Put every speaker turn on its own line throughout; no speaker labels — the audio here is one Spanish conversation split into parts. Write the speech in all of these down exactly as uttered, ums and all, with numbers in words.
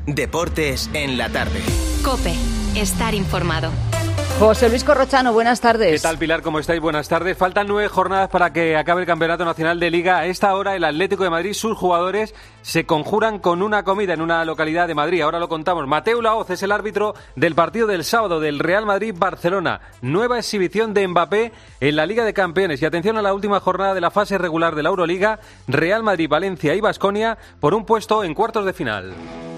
Deportes en la tarde.
COPE. Estar informado.
José Luis Corrochano, buenas tardes.
¿Qué tal, Pilar? ¿Cómo estáis? Buenas tardes. Faltan nueve jornadas para que acabe el Campeonato Nacional de Liga. A esta hora el Atlético de Madrid, sus jugadores, se conjuran con una comida en una localidad de Madrid. Ahora lo contamos. Mateu Laoz es el árbitro del partido del sábado del Real Madrid-Barcelona. Nueva exhibición de Mbappé en la Liga de Campeones. Y atención a la última jornada de la fase regular de la Euroliga. Real Madrid, Valencia y Baskonia por un puesto en cuartos de final.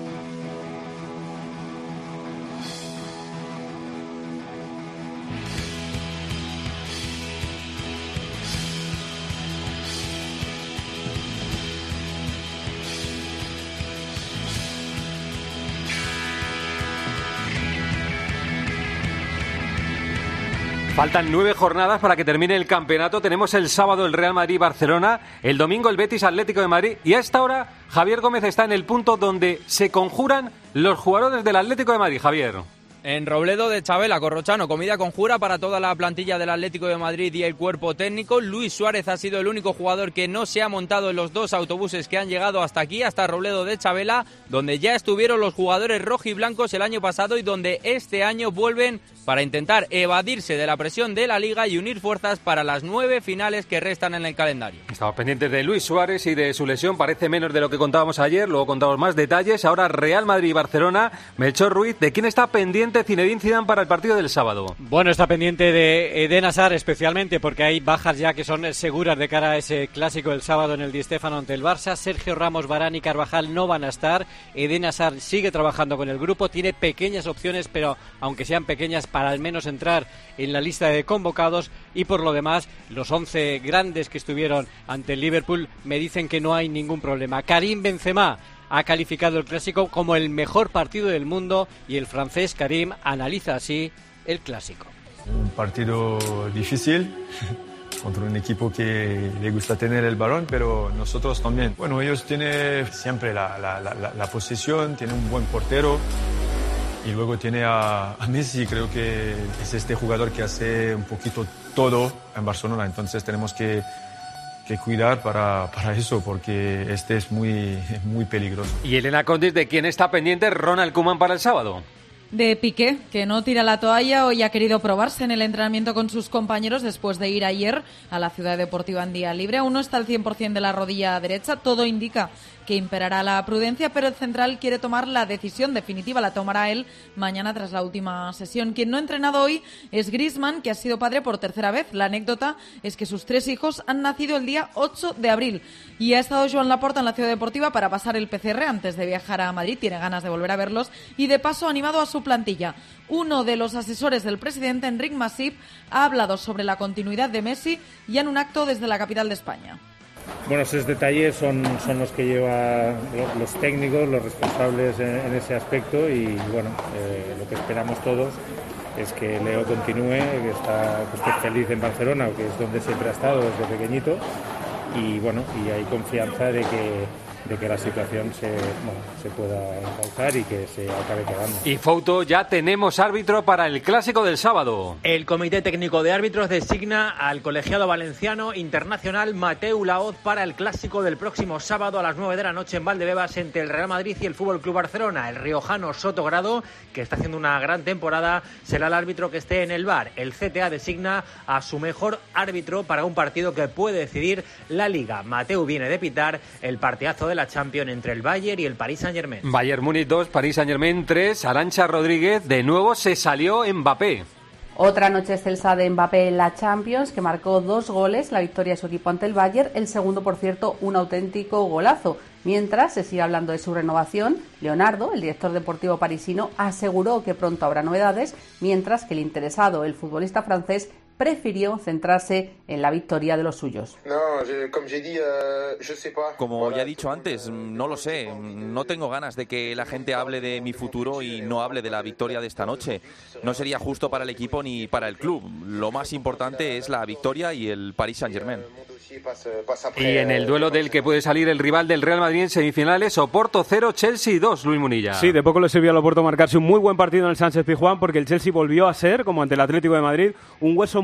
Faltan nueve jornadas para que termine el campeonato. Tenemos el sábado el Real Madrid-Barcelona, el domingo el Betis-Atlético de Madrid y a esta hora Javier Gómez está en el punto donde se conjuran los jugadores del Atlético de Madrid. Javier.
En Robledo de Chabela, Corrochano, comida conjura para toda la plantilla del Atlético de Madrid y el cuerpo técnico. Luis Suárez ha sido el único jugador que no se ha montado en los dos autobuses que han llegado hasta aquí, hasta Robledo de Chabela, donde ya estuvieron los jugadores rojiblancos el año pasado y donde este año vuelven para intentar evadirse de la presión de la Liga y unir fuerzas para las nueve finales que restan en el calendario.
Estamos pendientes de Luis Suárez y de su lesión, parece menos de lo que contábamos ayer, luego contamos más detalles. Ahora Real Madrid y Barcelona. Melchor Ruiz, ¿de quién está pendiente Zinedine Zidane para el partido del sábado?
Bueno, está pendiente de Eden Hazard especialmente porque hay bajas ya que son seguras de cara a ese clásico del sábado en el Di Stéfano ante el Barça. Sergio Ramos, Varane y Carvajal no van a estar. Eden Hazard sigue trabajando con el grupo, tiene pequeñas opciones, pero aunque sean pequeñas, para al menos entrar en la lista de convocados. Y por lo demás, los once grandes que estuvieron ante el Liverpool me dicen que no hay ningún problema. Karim Benzema ha calificado el clásico como el mejor partido del mundo y el francés Karim analiza así el clásico.
Un partido difícil contra un equipo que le gusta tener el balón, pero nosotros también. Bueno, ellos tienen siempre la, la, la, la posesión, tienen un buen portero y luego tiene a, a Messi. Creo que es este jugador que hace un poquito todo en Barcelona, entonces tenemos que que cuidar para, para eso, porque este es muy, muy peligroso.
Y Elena Condis, ¿de quién está pendiente Ronald Koeman para el sábado?
De Piqué, que no tira la toalla. Hoy ha querido probarse en el entrenamiento con sus compañeros después de ir ayer a la Ciudad Deportiva en día libre. Aún no está al cien por ciento de la rodilla derecha. Todo indica que imperará la prudencia, pero el central quiere tomar la decisión definitiva. La tomará él mañana tras la última sesión. Quien no ha entrenado hoy es Griezmann, que ha sido padre por tercera vez. La anécdota es que sus tres hijos han nacido el día ocho de abril. Y ha estado Joan Laporta en la Ciudad Deportiva para pasar el P C R antes de viajar a Madrid. Tiene ganas de volver a verlos y de paso ha animado a su plantilla. Uno de los asesores del presidente, Enric Masip, ha hablado sobre la continuidad de Messi ya en un acto desde la capital de España.
Bueno, esos detalles son, son los que llevan los técnicos, los responsables en, en ese aspecto y bueno, eh, lo que esperamos todos es que Leo continúe, que, está, que esté feliz en Barcelona, que es donde siempre ha estado desde pequeñito y bueno, y hay confianza de que de que la situación se, bueno, se pueda encauzar y que se acabe quedando.
Y Fouto, ya tenemos árbitro para el clásico del sábado.
El Comité Técnico de Árbitros designa al colegiado valenciano internacional Mateu Laoz para el clásico del próximo sábado a las nueve de la noche en Valdebebas entre el Real Madrid y el F C Barcelona. El riojano Soto Grado, que está haciendo una gran temporada, será el árbitro que esté en el V A R. El C T A designa a su mejor árbitro para un partido que puede decidir la Liga. Mateu viene de pitar el partidazo de la Champions entre el Bayern y el Paris Saint-Germain.
Bayern Múnich dos, Paris Saint-Germain tres. Arantxa Rodríguez, de nuevo se salió Mbappé.
Otra noche excelsa de Mbappé en la Champions, que marcó dos goles, la victoria de su equipo ante el Bayern, el segundo, por cierto, un auténtico golazo. Mientras se sigue hablando de su renovación, Leonardo, el director deportivo parisino, aseguró que pronto habrá novedades, mientras que el interesado, el futbolista francés, prefirió centrarse en la victoria de los suyos.
Como ya he dicho antes, no lo sé. No tengo ganas de que la gente hable de mi futuro y no hable de la victoria de esta noche. No sería justo para el equipo ni para el club. Lo más importante es la victoria y el Paris Saint-Germain.
Y en el duelo del que puede salir el rival del Real Madrid en semifinales, Oporto cero, Chelsea dos, Luis Munilla.
Sí, de poco le sirvió al Oporto marcarse un muy buen partido en el Sánchez-Pizjuán porque el Chelsea volvió a ser, como ante el Atlético de Madrid, un hueso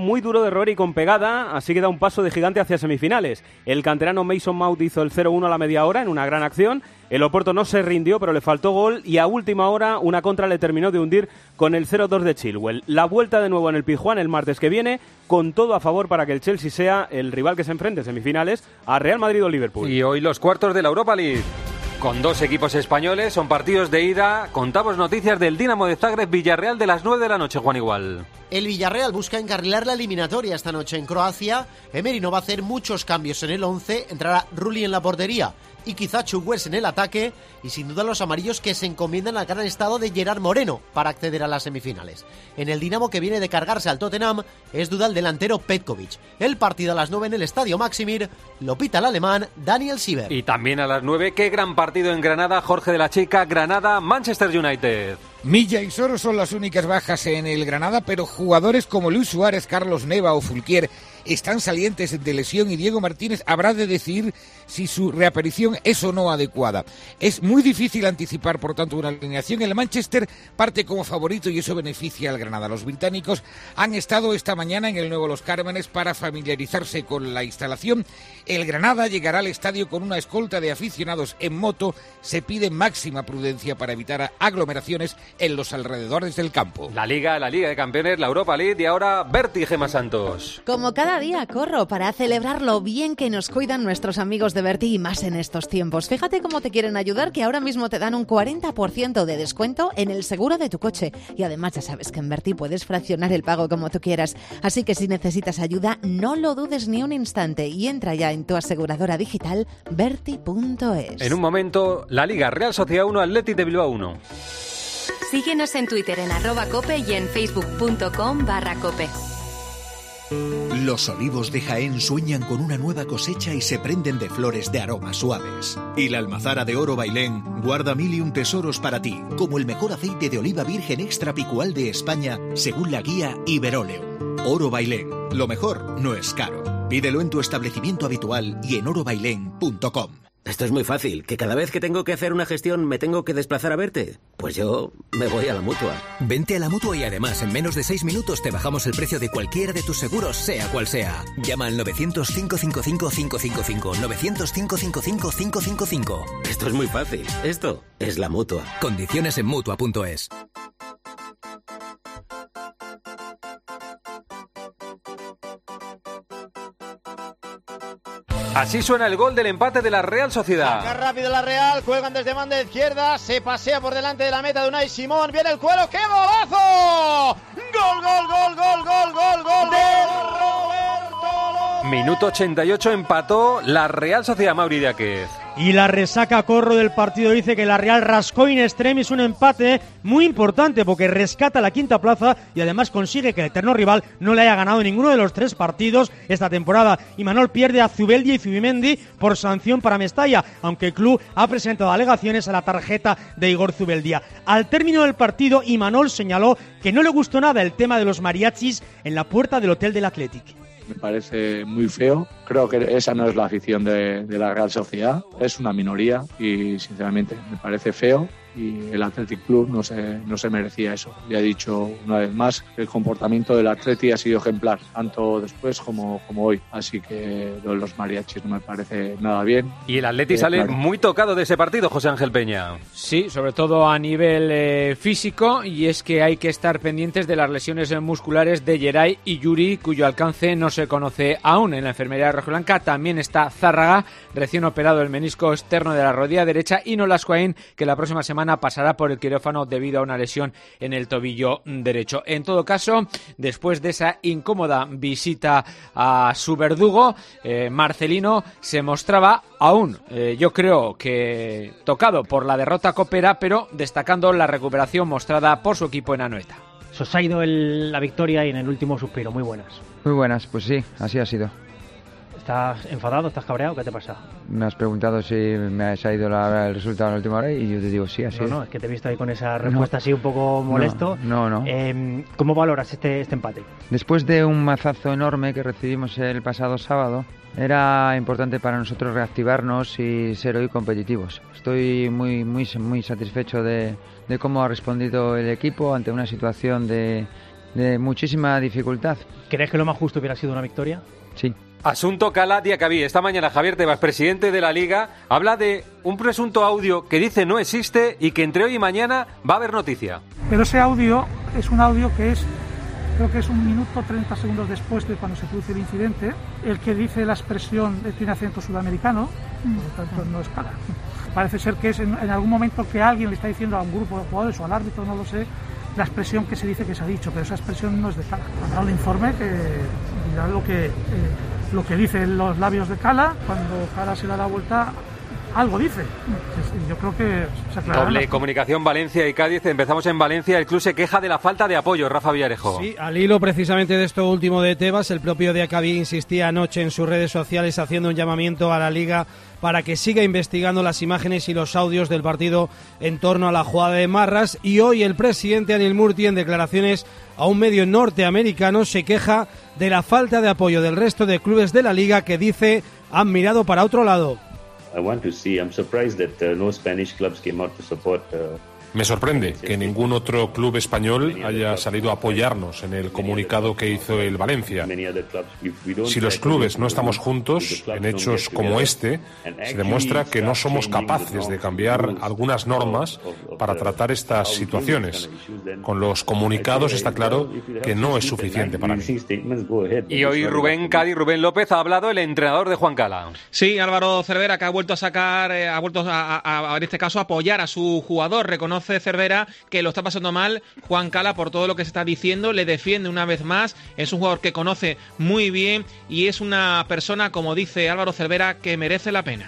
muy duro de roer y con pegada, así que da un paso de gigante hacia semifinales. El canterano Mason Mount hizo el cero uno a la media hora en una gran acción. El Oporto no se rindió, pero le faltó gol y a última hora una contra le terminó de hundir con el cero dos de Chilwell. La vuelta de nuevo en el Pizjuán el martes que viene, con todo a favor para que el Chelsea sea el rival que se enfrente en semifinales a Real Madrid o Liverpool.
Y hoy los cuartos de la Europa League. Con dos equipos españoles, son partidos de ida. Contamos noticias del Dinamo de Zagreb Villarreal de las nueve de la noche, Juan Igual.
El Villarreal busca encarrilar la eliminatoria esta noche en Croacia. Emery no va a hacer muchos cambios en el once. Entrará Rulli en la portería y quizá Chukwueze en el ataque, y sin duda los amarillos que se encomiendan al gran estado de Gerard Moreno para acceder a las semifinales. En el Dinamo, que viene de cargarse al Tottenham, es duda el delantero Petkovic. El partido a las nueve en el Estadio Maximir lo pita el alemán Daniel Sieber.
Y también a las nueve, qué gran partido en Granada, Jorge de la Chica, Granada, Manchester United.
Milla y Soro son las únicas bajas en el Granada, pero jugadores como Luis Suárez, Carlos Neva o Fulquier están salientes de lesión y Diego Martínez habrá de decidir si su reaparición es o no adecuada. Es muy difícil anticipar, por tanto, una alineación. El Manchester parte como favorito y eso beneficia al Granada. Los británicos han estado esta mañana en el Nuevo Los Cármenes para familiarizarse con la instalación. El Granada llegará al estadio con una escolta de aficionados en moto. Se pide máxima prudencia para evitar aglomeraciones en los alrededores del campo.
La Liga, la Liga de Campeones, la Europa League y ahora Berti, Gemma Santos.
Como cada día corro para celebrar lo bien que nos cuidan nuestros amigos de Berti y más en estos tiempos. Fíjate cómo te quieren ayudar, que ahora mismo te dan un cuarenta por ciento de descuento en el seguro de tu coche. Y además ya sabes que en Berti puedes fraccionar el pago como tú quieras. Así que si necesitas ayuda, no lo dudes ni un instante y entra ya en tu aseguradora digital berti punto es.
En un momento, la Liga, Real Sociedad uno, Athletic de Bilbao uno.
Síguenos en Twitter en arroba cope y en facebook punto com barra cope.
Los olivos de Jaén sueñan con una nueva cosecha y se prenden de flores de aromas suaves. Y la almazara de Oro Bailén guarda mil y un tesoros para ti, como el mejor aceite de oliva virgen extra picual de España, según la guía Iberoleum. Oro Bailén, lo mejor no es caro. Pídelo en tu establecimiento habitual y en oro bailén punto com.
Esto es muy fácil, que cada vez que tengo que hacer una gestión me tengo que desplazar a verte. Pues yo me voy a la Mutua.
Vente a la Mutua y además en menos de seis minutos te bajamos el precio de cualquiera de tus seguros, sea cual sea. Llama al novecientos, cinco cinco cinco, cinco cinco cinco, novecientos, cinco cinco cinco, cinco cinco cinco.
Esto es muy fácil, esto es la Mutua.
Condiciones en Mutua punto es.
Así suena el gol del empate de la Real Sociedad.
Saca rápido la Real, juegan desde banda izquierda, se pasea por delante de la meta de Unai Simón, viene el cuero, ¡qué golazo! ¡Gol, gol, gol, gol, gol, gol, gol! ¡De Roberto!
Minuto ochenta y ocho, empató la Real Sociedad, Mauri Diáquez.
Y la resaca corro del partido dice que la Real rascó in extremis un empate muy importante porque rescata la quinta plaza y además consigue que el eterno rival no le haya ganado ninguno de los tres partidos esta temporada. Imanol pierde a Zubeldia y Zubimendi por sanción para Mestalla, aunque el club ha presentado alegaciones a la tarjeta de Igor Zubeldia. Al término del partido, Imanol señaló que no le gustó nada el tema de los mariachis en la puerta del hotel del Athletic.
Me parece muy feo. Creo que esa no es la afición de, de la Real Sociedad. Es una minoría y, sinceramente, me parece feo. Y el Athletic Club no se, no se merecía eso. Ya he dicho una vez más que el comportamiento del Athletic ha sido ejemplar, tanto después como, como hoy. Así que lo de los mariachis no me parece nada bien.
Y el Athletic eh, sale claro. muy tocado de ese partido, José Ángel Peña.
Sí, sobre todo a nivel eh, físico, y es que hay que estar pendientes de las lesiones musculares de Geray y Yuri, cuyo alcance no se conoce aún. En la enfermería rojiblanca también está Zárraga, recién operado el menisco externo de la rodilla derecha, y Nolas Coain, que la próxima semana pasará por el quirófano debido a una lesión en el tobillo derecho. En todo caso, después de esa incómoda visita a su verdugo, eh, Marcelino se mostraba aún, eh, yo creo que tocado por la derrota copera, pero destacando la recuperación mostrada por su equipo en Anoeta.
Se os ha ido el, la victoria y en el último suspiro, muy buenas.
Muy buenas, pues sí, así ha sido.
¿Estás enfadado? ¿Estás cabreado? ¿Qué te pasa?
Me has preguntado si me ha salido la, el resultado en la última hora y yo te digo sí, así
No,
es.
no, es que te he visto ahí con esa respuesta no, así un poco molesto.
No, no. no.
Eh, ¿Cómo valoras este, este empate?
Después de un mazazo enorme que recibimos el pasado sábado, era importante para nosotros reactivarnos y ser hoy competitivos. Estoy muy, muy, muy satisfecho de, de cómo ha respondido el equipo ante una situación de... de muchísima dificultad.
¿Crees que lo más justo hubiera sido una victoria?
Sí.
Asunto Cala Diacabí. Esta mañana Javier Tebas, presidente de la Liga, habla de un presunto audio que dice no existe y que entre hoy y mañana va a haber noticia.
Pero ese audio es un audio que es, creo que es un minuto treinta segundos después de cuando se produce el incidente. El que dice la expresión tiene acento sudamericano, por lo tanto no es Cala. Parece ser que es en, en algún momento que alguien le está diciendo a un grupo de jugadores o al árbitro, no lo sé, la expresión que se dice que se ha dicho, pero esa expresión no es de Cala. Habrá un informe que dirá lo que... Eh, lo que dicen los labios de Cala. Cuando Cala se da la vuelta, algo dice. Yo creo que se aclarará.
Doble comunicación Valencia y Cádiz. Empezamos en Valencia. El club se queja de la falta de apoyo. Rafa Villarejo.
Sí, al hilo precisamente de esto último de Tebas, el propio Diacabí insistía anoche en sus redes sociales haciendo un llamamiento a la Liga para que siga investigando las imágenes y los audios del partido en torno a la jugada de Marras. Y hoy el presidente Anil Murti, en declaraciones a un medio norteamericano, se queja de la falta de apoyo del resto de clubes de la Liga, que dice han mirado para otro lado.
I want to see, I'm surprised that uh, no Spanish clubs came out to support uh...
Me sorprende que ningún otro club español haya salido a apoyarnos en el comunicado que hizo el Valencia. Si los clubes no estamos juntos en hechos como este, se demuestra que no somos capaces de cambiar algunas normas para tratar estas situaciones. Con los comunicados está claro que no es suficiente para mí.
Y hoy Rubén Cádiz, Rubén López, ha hablado el entrenador de Juan Cala.
Sí, Álvaro Cervera, que ha vuelto a sacar, eh, ha vuelto a, a, a, en este caso, a apoyar a su jugador. Reconoce Cervera que lo está pasando mal Juan Cala por todo lo que se está diciendo, le defiende una vez más, es un jugador que conoce muy bien y es una persona, como dice Álvaro Cervera, que merece la pena.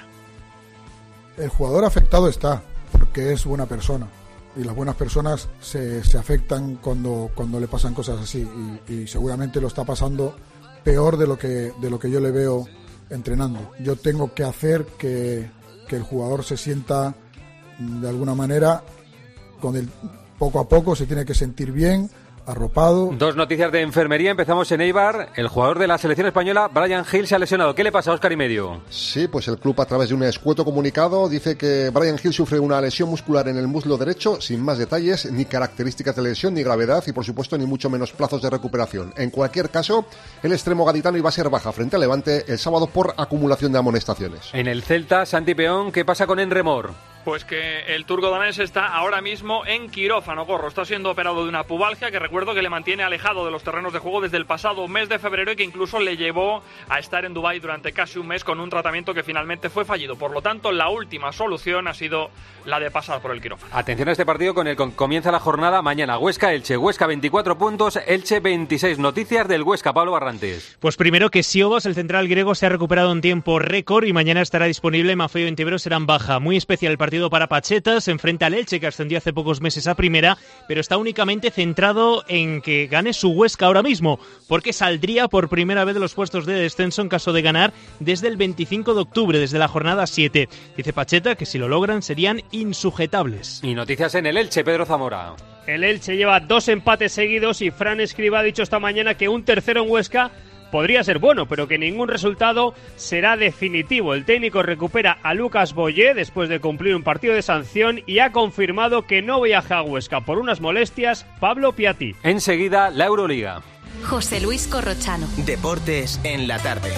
El jugador afectado está, porque es buena persona y las buenas personas se, se afectan cuando, cuando le pasan cosas así y, y seguramente lo está pasando peor de lo que, de lo que yo le veo entrenando. Yo tengo que hacer que, que el jugador se sienta de alguna manera, con el poco a poco se tiene que sentir bien, arropado.
Dos noticias de enfermería. Empezamos en Eibar. El jugador de la selección española, Bryan Gil, se ha lesionado. ¿Qué le pasa a Óscar y medio?
Sí, pues el club, a través de un escueto comunicado, dice que Bryan Gil sufre una lesión muscular en el muslo derecho, sin más detalles, ni características de lesión, ni gravedad y, por supuesto, ni mucho menos plazos de recuperación. En cualquier caso, el extremo gaditano iba a ser baja frente al Levante el sábado por acumulación de amonestaciones.
En el Celta, Santi Peón, ¿qué pasa con Enremor?
Pues que el turco danés está ahora mismo en quirófano, Gorro. Está siendo operado de una pubalgia que recuerdo que le mantiene alejado de los terrenos de juego desde el pasado mes de febrero y que incluso le llevó a estar en Dubái durante casi un mes con un tratamiento que finalmente fue fallido. Por lo tanto, la última solución ha sido la de pasar por el quirófano.
Atención a este partido con el que comienza la jornada mañana. Huesca-Elche. Huesca veinticuatro puntos, Elche veintiséis. Noticias del Huesca, Pablo Barrantes.
Pues primero que Siobas, el central griego, se ha recuperado en tiempo récord y mañana estará disponible. Mafeo y Ontiveros serán baja. Muy especial el partido para Pacheta. Se enfrenta al Elche, que ascendió hace pocos meses a primera, pero está únicamente centrado en que gane su Huesca ahora mismo, porque saldría por primera vez de los puestos de descenso en caso de ganar desde el veinticinco de octubre, desde la jornada siete. Dice Pacheta que si lo logran serían insujetables.
Y noticias en el Elche, Pedro Zamora.
El Elche lleva dos empates seguidos y Fran Escribá ha dicho esta mañana que un tercero en Huesca podría ser bueno, pero que ningún resultado será definitivo. El técnico recupera a Lucas Boyé después de cumplir un partido de sanción y ha confirmado que no viaja a Huesca por unas molestias Pablo Piatti.
Enseguida, la Euroliga.
José Luis Corrochano.
Deportes en la tarde.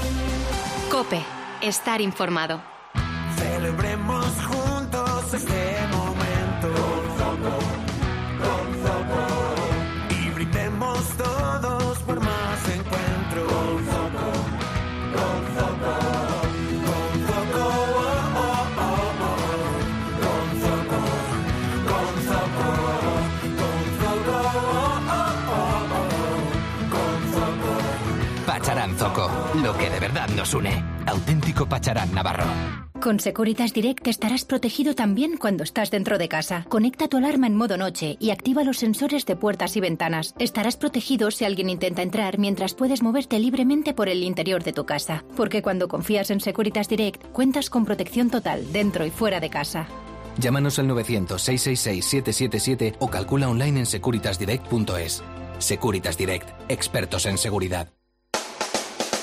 COPE. Estar informado.
Celebremos juntos este momento. Con Zoco. Y brindemos todos por más encuentros. Con Zoco. Con Zoco. Con Zoco. Oh, oh, oh, oh. Con Zoco. Con Zoco. Con Zoco. Oh, oh, oh, oh. Con Zoco.
Pacharán Zoco. Lo que de verdad nos une. Auténtico Pacharán Navarro.
Con Securitas Direct estarás protegido también cuando estás dentro de casa. Conecta tu alarma en modo noche y activa los sensores de puertas y ventanas. Estarás protegido si alguien intenta entrar mientras puedes moverte libremente por el interior de tu casa. Porque cuando confías en Securitas Direct, cuentas con protección total dentro y fuera de casa.
Llámanos al novecientos, seiscientos sesenta y seis, siete siete siete o calcula online en securitas direct punto es. Securitas Direct, expertos en seguridad.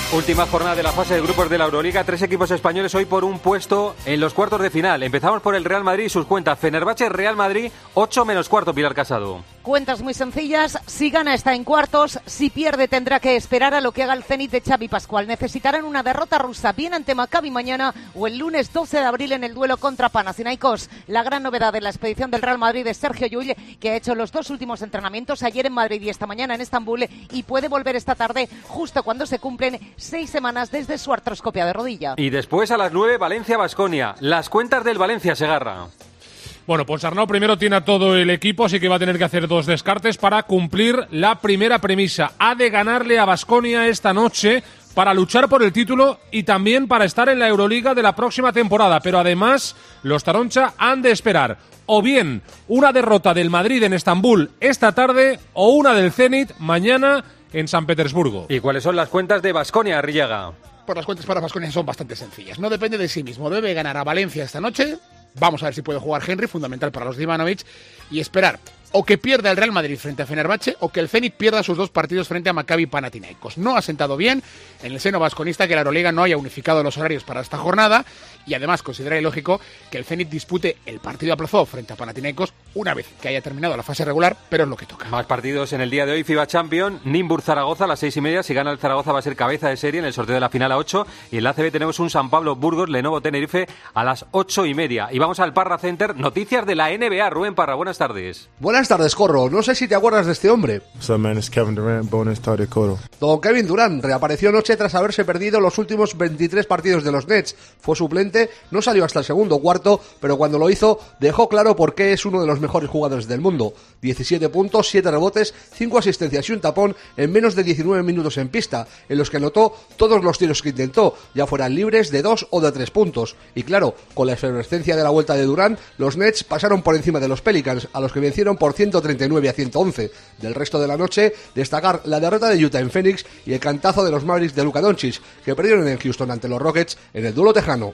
Última jornada de la fase de grupos de la Euroliga. Tres equipos españoles hoy por un puesto en los cuartos de final. Empezamos por el Real Madrid y sus cuentas. Fenerbahce, Real Madrid, ocho menos cuarto, Pilar Casado.
Cuentas muy sencillas. Si gana está en cuartos. Si pierde tendrá que esperar a lo que haga el Zenit de Xavi Pascual. Necesitarán una derrota rusa bien ante Maccabi mañana o el lunes doce de abril en el duelo contra Panathinaikos. La gran novedad de la expedición del Real Madrid es Sergio Llull, que ha hecho los dos últimos entrenamientos ayer en Madrid y esta mañana en Estambul, y puede volver esta tarde justo cuando se cumplen seis semanas desde su artroscopia de rodilla.
Y después a las nueve, Valencia-Baskonia. Las cuentas del Valencia, Segarra.
Bueno, pues Arnau primero tiene a todo el equipo, así que va a tener que hacer dos descartes para cumplir la primera premisa. Ha de ganarle a Baskonia esta noche para luchar por el título y también para estar en la Euroliga de la próxima temporada. Pero además, los Taroncha han de esperar o bien una derrota del Madrid en Estambul esta tarde o una del Zenit mañana en San Petersburgo.
¿Y cuáles son las cuentas de Baskonia, Arrillaga?
Pues las cuentas para Baskonia son bastante sencillas. No depende de sí mismo. Debe ganar a Valencia esta noche. Vamos a ver si puede jugar Henry, fundamental para los de Ivanovic, y esperar o que pierda el Real Madrid frente a Fenerbahce o que el Zenit pierda sus dos partidos frente a Maccabi Panathinaikos. No ha sentado bien en el seno vasconista que la Euroliga no haya unificado los horarios para esta jornada, y además considera ilógico que el Zenit dispute el partido aplazado frente a Panathinaikos una vez que haya terminado la fase regular, pero es lo que toca.
Más partidos en el día de hoy. FIBA Champions, Nimbur-Zaragoza a las seis y media. Si gana el Zaragoza va a ser cabeza de serie en el sorteo de la final a ocho. Y en la A C B tenemos un San Pablo Burgos, Lenovo Tenerife a las ocho y media. Y vamos al Parra Center. Noticias de la N B A. Rubén Parra, buenas tardes.
Buenas tardes, Corro. No sé si te acuerdas de este hombre.
So, man, it's Kevin Durant. Buenas tardes, Corro.
Don Kevin Durant reapareció anoche tras haberse perdido los últimos veintitrés partidos de los Nets. Fue suplente, no salió hasta el segundo cuarto, pero cuando lo hizo dejó claro por qué es uno de los mejores jugadores del mundo. diecisiete puntos, siete rebotes, cinco asistencias y un tapón en menos de diecinueve minutos en pista, en los que anotó todos los tiros que intentó, ya fueran libres de dos o de tres puntos. Y claro, con la efervescencia de la vuelta de Durant, los Nets pasaron por encima de los Pelicans, a los que vencieron por ciento treinta y nueve a ciento once. Del resto de la noche, destacar la derrota de Utah en Phoenix y el cantazo de los Mavericks de Luka Doncic, que perdieron en Houston ante los Rockets en el duelo tejano.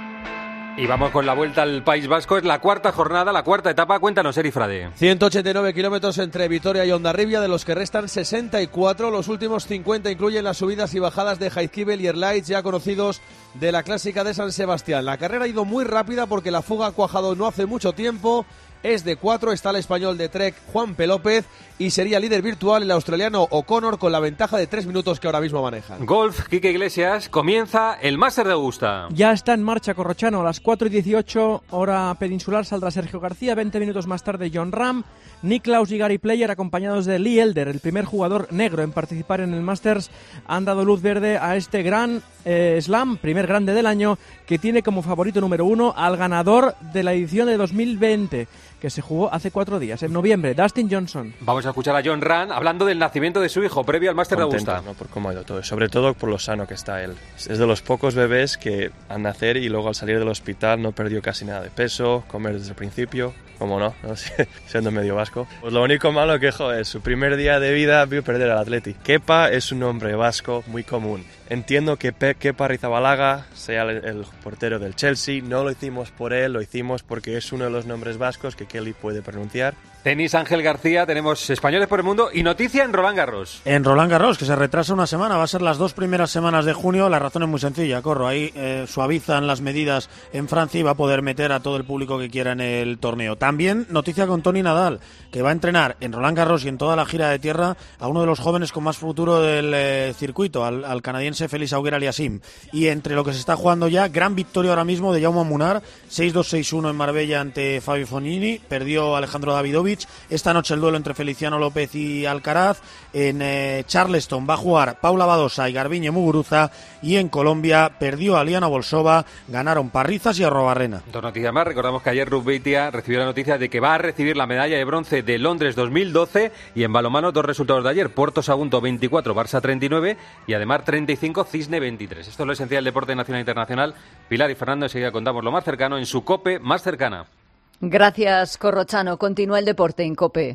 Y vamos con la vuelta al País Vasco. Es la cuarta jornada, la cuarta etapa. Cuéntanos, Eri Frade.
ciento ochenta y nueve kilómetros entre Vitoria y Hondarribia, de los que restan sesenta y cuatro. Los últimos cincuenta incluyen las subidas y bajadas de Jaizkibel y Erlaich, ya conocidos de la clásica de San Sebastián. La carrera ha ido muy rápida porque la fuga ha cuajado no hace mucho tiempo. Es de cuatro, está el español de Trek, Juan P. López, y sería líder virtual el australiano O'Connor con la ventaja de tres minutos que ahora mismo manejan.
Golf, Quique Iglesias, comienza el Máster de Augusta.
Ya está en marcha, Corrochano. A las cuatro y dieciocho, hora peninsular, saldrá Sergio García. veinte minutos más tarde, John Ram, Niklaus y Gary Player, acompañados de Lee Elder, el primer jugador negro en participar en el Masters. Han dado luz verde a este gran eh, slam, primer grande del año, que tiene como favorito número uno al ganador de la edición de dos mil veinte, que se jugó hace cuatro días, en noviembre, Dustin Johnson.
Vamos a escuchar a John Ram hablando del nacimiento de su hijo previo al Máster de Augusta.
¿No? Por cómo ha ido todo, sobre todo por lo sano que está él. Es de los pocos bebés que al nacer y luego al salir del hospital no perdió casi nada de peso, comer desde el principio, como no, ¿no? Siendo medio vasco. Pues lo único malo que, joder, su primer día de vida vio perder al Atleti. Kepa es un nombre vasco muy común. Entiendo que Pe- Kepa Arrizabalaga sea el, el portero del Chelsea. No lo hicimos por él, lo hicimos porque es uno de los nombres vascos que Kelly puede pronunciar.
Tenis, Ángel García, tenemos españoles por el mundo y noticia en Roland Garros.
En Roland Garros, que se retrasa una semana, va a ser las dos primeras semanas de junio. La razón es muy sencilla, Corro. Ahí eh, suavizan las medidas en Francia y va a poder meter a todo el público que quiera en el torneo. También noticia con Toni Nadal, que va a entrenar en Roland Garros y en toda la gira de tierra a uno de los jóvenes con más futuro del eh, circuito, al, al canadiense Félix Auger-Aliassime. Y entre lo que se está jugando ya, gran victoria ahora mismo de Jaume Munar, seis dos seis uno en Marbella ante Fabio Fognini, perdió Alejandro Davidovich. Esta noche el duelo entre Feliciano López y Alcaraz. En eh, Charleston va a jugar Paula Badosa y Garbiñe Muguruza, y en Colombia perdió a Liana Bolsova, ganaron Parrizas y Arrobarrena.
Dos noticias más. Recordamos que ayer Ruth Beitia recibió la noticia de que va a recibir la medalla de bronce de Londres dos mil doce, y en balonmano dos resultados de ayer: Puerto Sagunto veinticuatro, Barça treinta y nueve y además treinta y cinco, Cisne veintitrés. Esto es lo esencial del deporte nacional e internacional. Pilar y Fernando, enseguida contamos lo más cercano en su COPE más cercana.
Gracias, Corrochano. Continúa el deporte en COPE.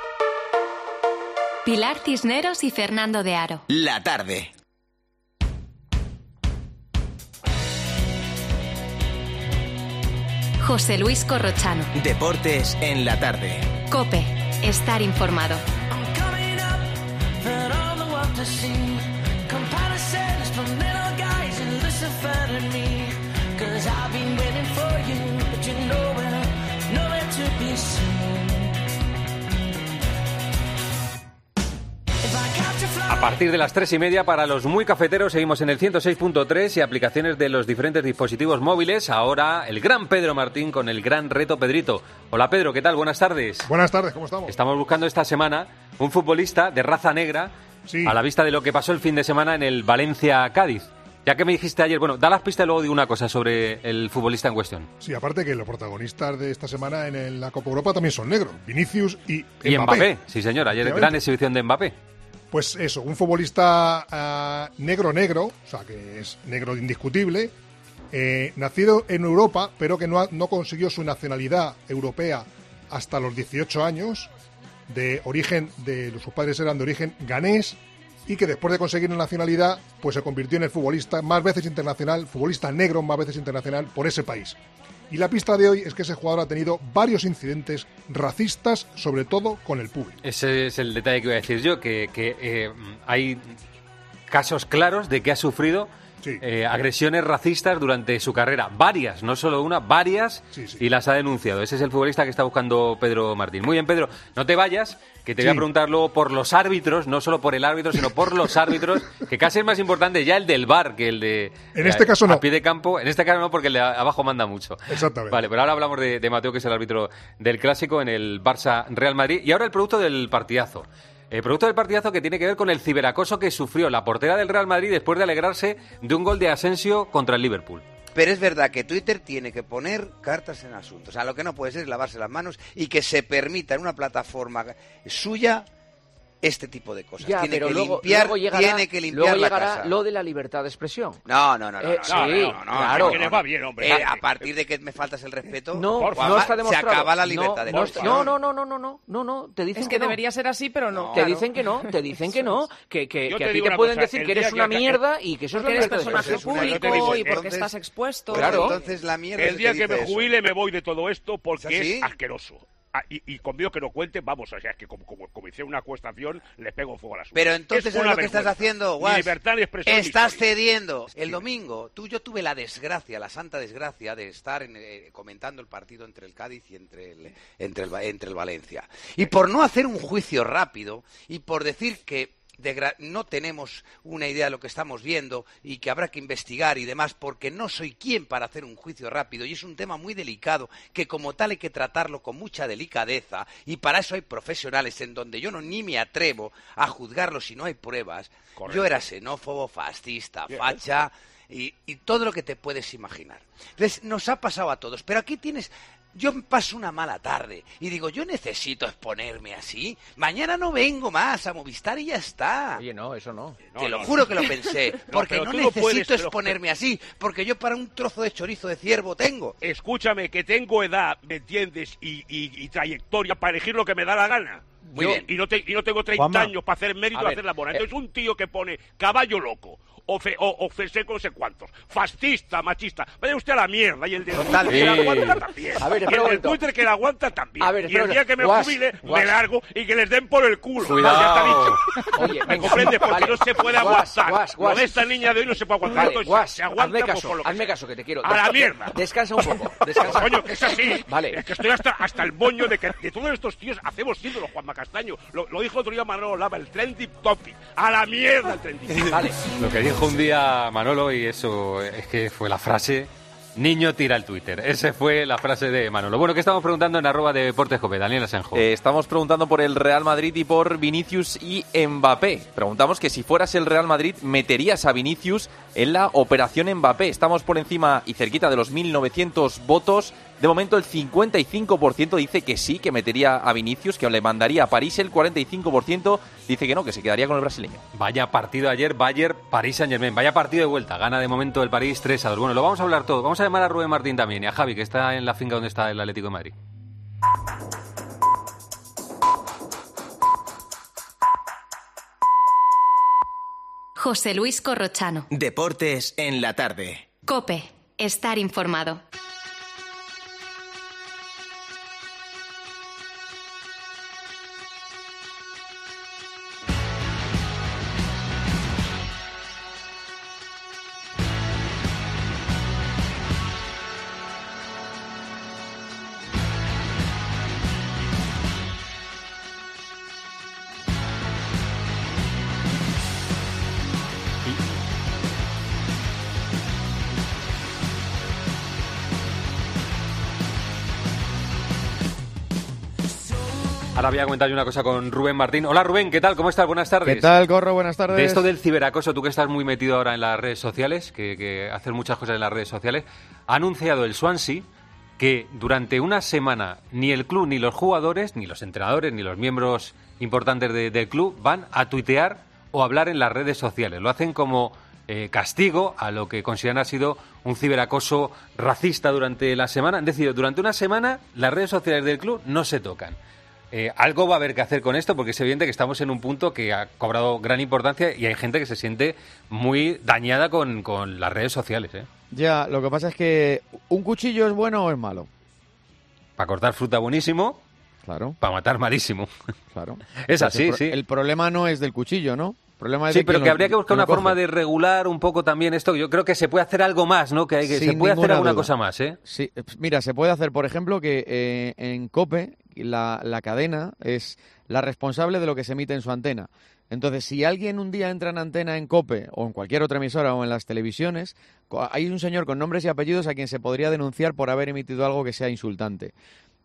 Pilar Cisneros y Fernando de Aro.
La tarde.
José Luis Corrochano.
Deportes en la tarde.
COPE. Estar informado.
finding me, 'cause I've been waiting for you, but you're nowhere, nowhere to be seen.
A partir de las tres y media, para los muy cafeteros, seguimos en el ciento seis punto tres y aplicaciones de los diferentes dispositivos móviles. Ahora el gran Pedro Martín con el gran reto Pedrito. Hola Pedro, ¿qué tal? Buenas tardes.
Buenas tardes, ¿cómo estamos?
Estamos buscando esta semana un futbolista de raza negra,
sí,
a la vista de lo que pasó el fin de semana en el Valencia-Cádiz. Ya que me dijiste ayer, bueno, da las pistas y luego digo una cosa sobre el futbolista en cuestión.
Sí, aparte que los protagonistas de esta semana en el- la Copa Europa también son negros, Vinicius y Mbappé.
Y Mbappé, sí señor, ayer
Obviamente.
gran exhibición de Mbappé.
Pues eso, un futbolista uh, negro-negro, o sea, que es negro indiscutible, eh, nacido en Europa, pero que no, ha, no consiguió su nacionalidad europea hasta los dieciocho años, de origen, de sus padres eran de origen ganés, y que después de conseguir la nacionalidad, pues se convirtió en el futbolista más veces internacional, futbolista negro más veces internacional por ese país. Y la pista de hoy es que ese jugador ha tenido varios incidentes racistas, sobre todo con el público.
Ese es el detalle que iba a decir yo, que, que eh, hay casos claros de que ha sufrido
Sí.
eh, agresiones racistas durante su carrera. Varias, no solo una, varias,
Sí, sí.
y las ha denunciado. Ese es el futbolista que está buscando Pedro Martín. Muy bien, Pedro, no te vayas, que te voy a
Sí.
preguntar luego por los árbitros, no solo por el árbitro, sino por los árbitros, que casi es más importante ya el del V A R que el de...
En este caso no.
A pie de campo, en este caso no, porque el de abajo manda mucho.
Exactamente.
Vale, pero ahora hablamos de, de Mateo, que es el árbitro del Clásico en el Barça-Real Madrid. Y ahora el producto del partidazo. El producto del partidazo que tiene que ver con el ciberacoso que sufrió la portera del Real Madrid después de alegrarse de un gol de Asensio contra el Liverpool.
Pero es verdad que Twitter tiene que poner cartas en asunto. O sea, lo que no puede ser es lavarse las manos y que se permita en una plataforma suya este tipo de cosas.
Ya,
tiene
pero
que
luego,
limpiar,
luego llegará,
tiene que limpiar
luego
la
llegará
casa.
lo de la libertad de expresión.
No, no, no, no,
Eh,
no,
sí,
no, no, no,
claro.
no,
Que
no,
le va bien, hombre.
Eh, a partir de que me faltas el respeto,
No,
Juanma,
no está demostrado.
se acaba la
No,
libertad de
no,
expresión.
no, no, no, no, no, no, no, no, te dicen
Es
que,
que
no.
debería ser así, pero no.
Te
Claro.
dicen que no, te dicen que no, que, que,
Yo
que
te
a ti
digo
te
una
pueden
cosa,
decir
el
que
día
eres
que
una
aca-
mierda y que eso es
Porque
la
eres
libertad de
personaje
expresión.
público y porque
Entonces-
estás expuesto.
Claro.
Entonces la mierda
El
es
día
que
que me
dice eso.
jubile me voy de todo esto porque
¿Es así?
es asqueroso. Ah, y, y conmigo que no cuenten, vamos, o sea, es que como, como, como hice una acuestación, le pego fuego a la suya.
Pero entonces,
Es
¿sabes
una
lo que estás
vergüenza.
haciendo,
Ni
Guas?
libertad ni expresión. ni
Estás
historia.
cediendo. El domingo, tú yo tuve la desgracia, la santa desgracia de estar en, eh, comentando el partido entre el Cádiz y entre el, entre, el, entre el Valencia. Y por no hacer un juicio rápido y por decir que de gra- no tenemos una idea de lo que estamos viendo y que habrá que investigar y demás, porque no soy quien para hacer un juicio rápido y es un tema muy delicado que como tal hay que tratarlo con mucha delicadeza y para eso hay profesionales en donde yo no ni me atrevo a juzgarlo si no hay pruebas.
Correcto.
Yo era xenófobo, fascista,
Bien.
facha y, y todo lo que te puedes imaginar. Entonces nos ha pasado a todos, pero aquí tienes... Yo paso una mala tarde y digo, yo necesito exponerme así. Mañana no vengo más a Movistar y ya está.
Oye, no, eso no.
Te lo
no,
juro
no.
que lo pensé,
No,
porque
pero
no
tú no
necesito
puedes, pero-
exponerme así, porque yo para un trozo de chorizo de ciervo tengo.
Escúchame, que tengo edad, ¿me entiendes? Y, y, y trayectoria para elegir lo que me da la gana.
Muy
Yo-
bien.
Y no, te- y no tengo treinta
Juanma.
años para hacer mérito
A
y
ver,
hacer la buena.
eh.
Entonces un tío que pone caballo loco, o, fe, o, o feseco no sé cuántos, fascista, machista, vaya usted a la mierda. Y el de Twitter que la aguanta también.
A ver,
y
espera un
el del
momento.
Twitter que la aguanta también.
A ver,
y
espera
el
un
día que me
Guas,
jubile,
Guas.
me largo y que les den por el culo.
Cuidado.
Ya está dicho.
Oye,
¿Me
venga,
comprendes? Porque
vale.
no se puede
Guas,
aguantar.
Guas,
Lo
Guas.
de esta niña de hoy no se puede aguantar.
Vale,
Entonces,
Guas,
se aguanta
hazme
pues,
caso,
por lo que
hazme
sea.
caso, que te quiero.
A la
Desca-
mierda.
Descansa un poco, descansa.
Coño, que es así.
Vale.
Es que estoy hasta, hasta el moño de que de todos estos tíos hacemos ídolos, Juanma Castaño. Lo, lo dijo otro día Manolo Lava, el trending topic. A la mierda el trending topic.
Vale.
Lo que dijo un día Manolo, y eso es que fue la frase, niño tira el Twitter. Esa fue la frase de Manolo. Bueno, ¿qué estamos preguntando en arroba de Deportes Cope? Daniel Asenjo.
Eh, estamos preguntando por el Real Madrid y por Vinicius y Mbappé. Preguntamos que si fueras el Real Madrid, ¿meterías a Vinicius en la operación Mbappé? Estamos por encima y cerquita de los mil novecientos votos. De momento el cincuenta y cinco por ciento dice que sí, que metería a Vinicius, que le mandaría a París. El cuarenta y cinco por ciento dice que no, que se quedaría con el brasileño.
Vaya partido ayer, Bayern, París Saint-Germain. Vaya partido de vuelta. Gana de momento el París tres a dos. Bueno, lo vamos a hablar todo. Vamos a llamar a Rubén Martín también y a Javi, que está en la finca donde está el Atlético de Madrid.
José Luis Corrochano.
Deportes en la tarde.
COPE. Estar informado.
Ahora voy a comentar yo una cosa con Rubén Martín. Hola Rubén, ¿qué tal? ¿Cómo estás? Buenas tardes.
¿Qué tal, Corro? Buenas tardes.
De esto del ciberacoso, tú que estás muy metido ahora en las redes sociales, que, que haces muchas cosas en las redes sociales, ha anunciado el Swansea que durante una semana ni el club, ni los jugadores, ni los entrenadores, ni los miembros importantes de, del club van a tuitear o hablar en las redes sociales. Lo hacen como eh, castigo a lo que consideran ha sido un ciberacoso racista durante la semana. Han decidido, durante una semana las redes sociales del club no se tocan. Eh, algo va a haber que hacer con esto porque es evidente que estamos en un punto que ha cobrado gran importancia y hay gente que se siente muy dañada con, con las redes sociales. ¿eh?
Ya, lo que pasa es que ¿un cuchillo es bueno o es malo?
Para cortar fruta buenísimo,
claro.
Para matar malísimo.
Claro.
Es
Pues
así,
el pro-
sí.
El problema no es del cuchillo, ¿no? El problema es
Sí,
de
pero que
lo-
habría que buscar
lo
una
coge.
forma de regular un poco también esto. Yo creo que se puede hacer algo más, ¿no? Que, hay que se
Sin
puede hacer
ninguna
alguna
duda.
cosa más, ¿eh?
Sí, eh, mira, se puede hacer, por ejemplo, que eh, en COPE la, la cadena es la responsable de lo que se emite en su antena. Entonces, si alguien un día entra en antena en COPE o en cualquier otra emisora o en las televisiones, co- hay un señor con nombres y apellidos a quien se podría denunciar por haber emitido algo que sea insultante.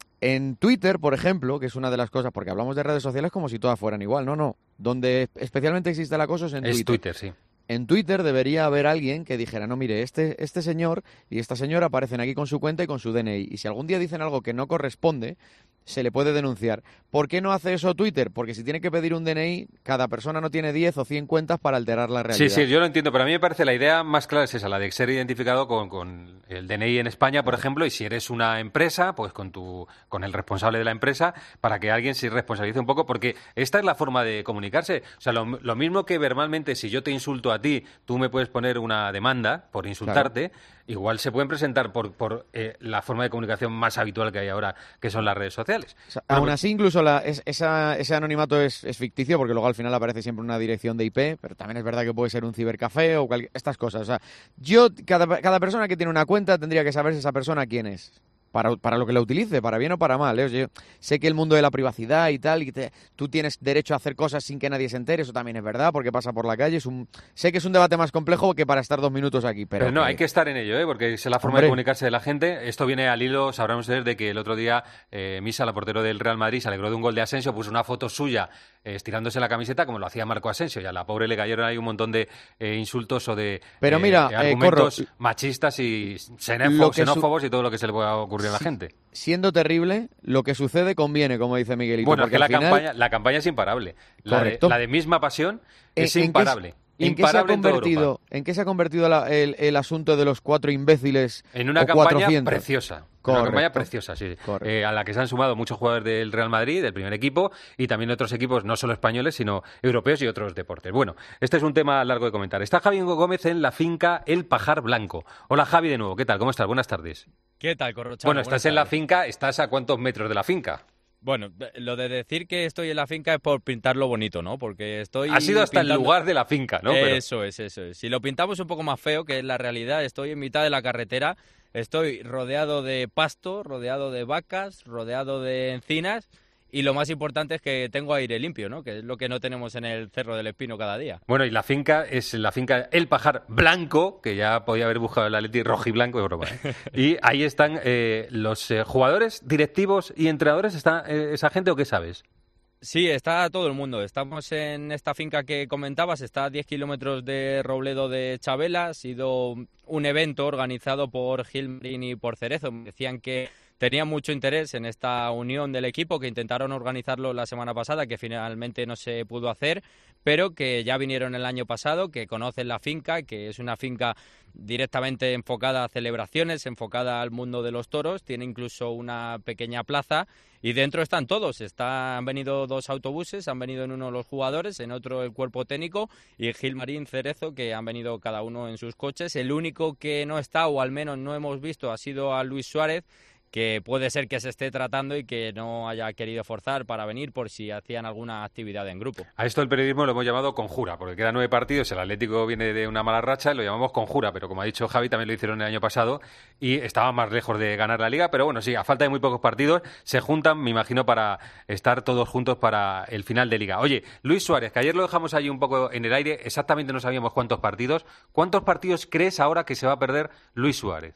En Twitter, por ejemplo, que es una de las cosas, porque hablamos de redes sociales como si todas fueran igual, no, no. Donde especialmente existe el acoso es en
Es
Twitter.
Twitter, sí.
En Twitter debería haber alguien que dijera, no, mire, este, este señor y esta señora aparecen aquí con su cuenta y con su D N I. Y si algún día dicen algo que no corresponde, se le puede denunciar. ¿Por qué no hace eso Twitter? Porque si tiene que pedir un D N I, cada persona no tiene diez o cien cuentas para alterar la realidad.
Sí, sí, yo lo entiendo, pero a mí me parece la idea más clara es esa, la de ser identificado con, con el D N I en España, por ejemplo, y si eres una empresa, pues con tu con el responsable de la empresa, para que alguien se responsabilice un poco, porque esta es la forma de comunicarse. O sea, lo, lo mismo que verbalmente, si yo te insulto a ti, tú me puedes poner una demanda por insultarte, igual se pueden presentar por, por eh, la forma de comunicación más habitual que hay ahora, que son las redes sociales.
O sea,
Bueno,
aún
pues-
así, incluso la, es- esa, ese anonimato es, es ficticio, porque luego al final aparece siempre una dirección de I P, pero también es verdad que puede ser un cibercafé o cualquier, estas cosas. O sea, yo, cada, cada persona que tiene una cuenta tendría que saber si esa persona quién es. Para, para lo que la utilice, para bien o para mal. ¿eh? O sea, yo sé que el mundo de la privacidad y tal, y que te- tú tienes derecho a hacer cosas sin que nadie se entere, eso también es verdad, porque pasa por la calle. Es un, sé que es un debate más complejo que para estar dos minutos aquí, pero,
Pero no,
que-
hay que estar en ello, ¿eh? Porque es la forma
Hombre.
de comunicarse de la gente. Esto viene al hilo, sabrán ustedes, de que el otro día eh, Misa, la portero del Real Madrid, se alegró de un gol de Asensio, puso una foto suya eh, estirándose la camiseta, como lo hacía Marco Asensio, y a la pobre le cayeron ahí un montón de eh, insultos o de
Pero
eh,
mira,
de
eh,
argumentos
Corro,
machistas y
lo
xenófobos,
que su-
xenófobos y todo lo que se le pueda ocurrir a la gente.
siendo terrible, lo que sucede conviene, como dice Miguelito.
Bueno, es
porque
que la,
al final-
campaña, la campaña es imparable. La de,
Correcto.
la de misma pasión es
¿En- en qué
imparable.
¿En qué, se ha
imparable en toda
convertido,
Europa.
¿En qué se ha convertido la- el, el asunto de los cuatro imbéciles
En una
o
campaña
cuatrocientos?
preciosa.
Correcto.
Una campaña preciosa, sí. Eh, a la que se han sumado muchos jugadores del Real Madrid, del primer equipo, y también otros equipos, no solo españoles, sino europeos y otros deportes. Bueno, este es un tema largo de comentar. Está Javi Gómez en la finca El Pajar Blanco. Hola Javi de nuevo, ¿qué tal? ¿Cómo estás? Buenas tardes.
¿Qué tal, Corrochano?
Bueno, estás
Buenas
en la
tardes.
finca, ¿estás a cuántos metros de la finca?
Bueno, lo de decir que estoy en la finca es por pintarlo bonito, ¿no? Porque estoy...
Has ido hasta el
pintando-
lugar de la finca, ¿no? Pero-
Eso es, eso es. Si lo pintamos un poco más feo, que es la realidad, estoy en mitad de la carretera, estoy rodeado de pasto, rodeado de vacas, rodeado de encinas, y lo más importante es que tengo aire limpio, ¿no? Que es lo que no tenemos en el Cerro del Espino cada día.
Bueno, y la finca es la finca El Pajar Blanco, que ya podía haber buscado el Atleti rojo y blanco, es broma, ¿eh? Y ahí están eh, los eh, jugadores, directivos y entrenadores. ¿Está eh, esa gente o qué sabes?
Sí, está todo el mundo. Estamos en esta finca que comentabas, está a diez kilómetros de Robledo de Chabela. Ha sido un evento organizado por Gilmarín y por Cerezo. Me decían que tenían mucho interés en esta unión del equipo, que intentaron organizarlo la semana pasada, que finalmente no se pudo hacer, pero que ya vinieron el año pasado, que conocen la finca, que es una finca directamente enfocada a celebraciones, enfocada al mundo de los toros, tiene incluso una pequeña plaza y dentro están todos. Está, han venido dos autobuses, han venido en uno los jugadores, en otro el cuerpo técnico y Gilmarín, Cerezo, que han venido cada uno en sus coches. El único que no está, o al menos no hemos visto, ha sido a Luis Suárez, que puede ser que se esté tratando y que no haya querido forzar para venir por si hacían alguna actividad en grupo.
A esto el periodismo lo hemos llamado conjura, porque quedan nueve partidos, el Atlético viene de una mala racha, lo llamamos conjura, pero como ha dicho Javi, también lo hicieron el año pasado y estaban más lejos de ganar la Liga, pero bueno, sí, a falta de muy pocos partidos, se juntan, me imagino, para estar todos juntos para el final de Liga. Oye, Luis Suárez, que ayer lo dejamos ahí un poco en el aire, exactamente no sabíamos cuántos partidos. ¿Cuántos partidos crees ahora que se va a perder Luis Suárez?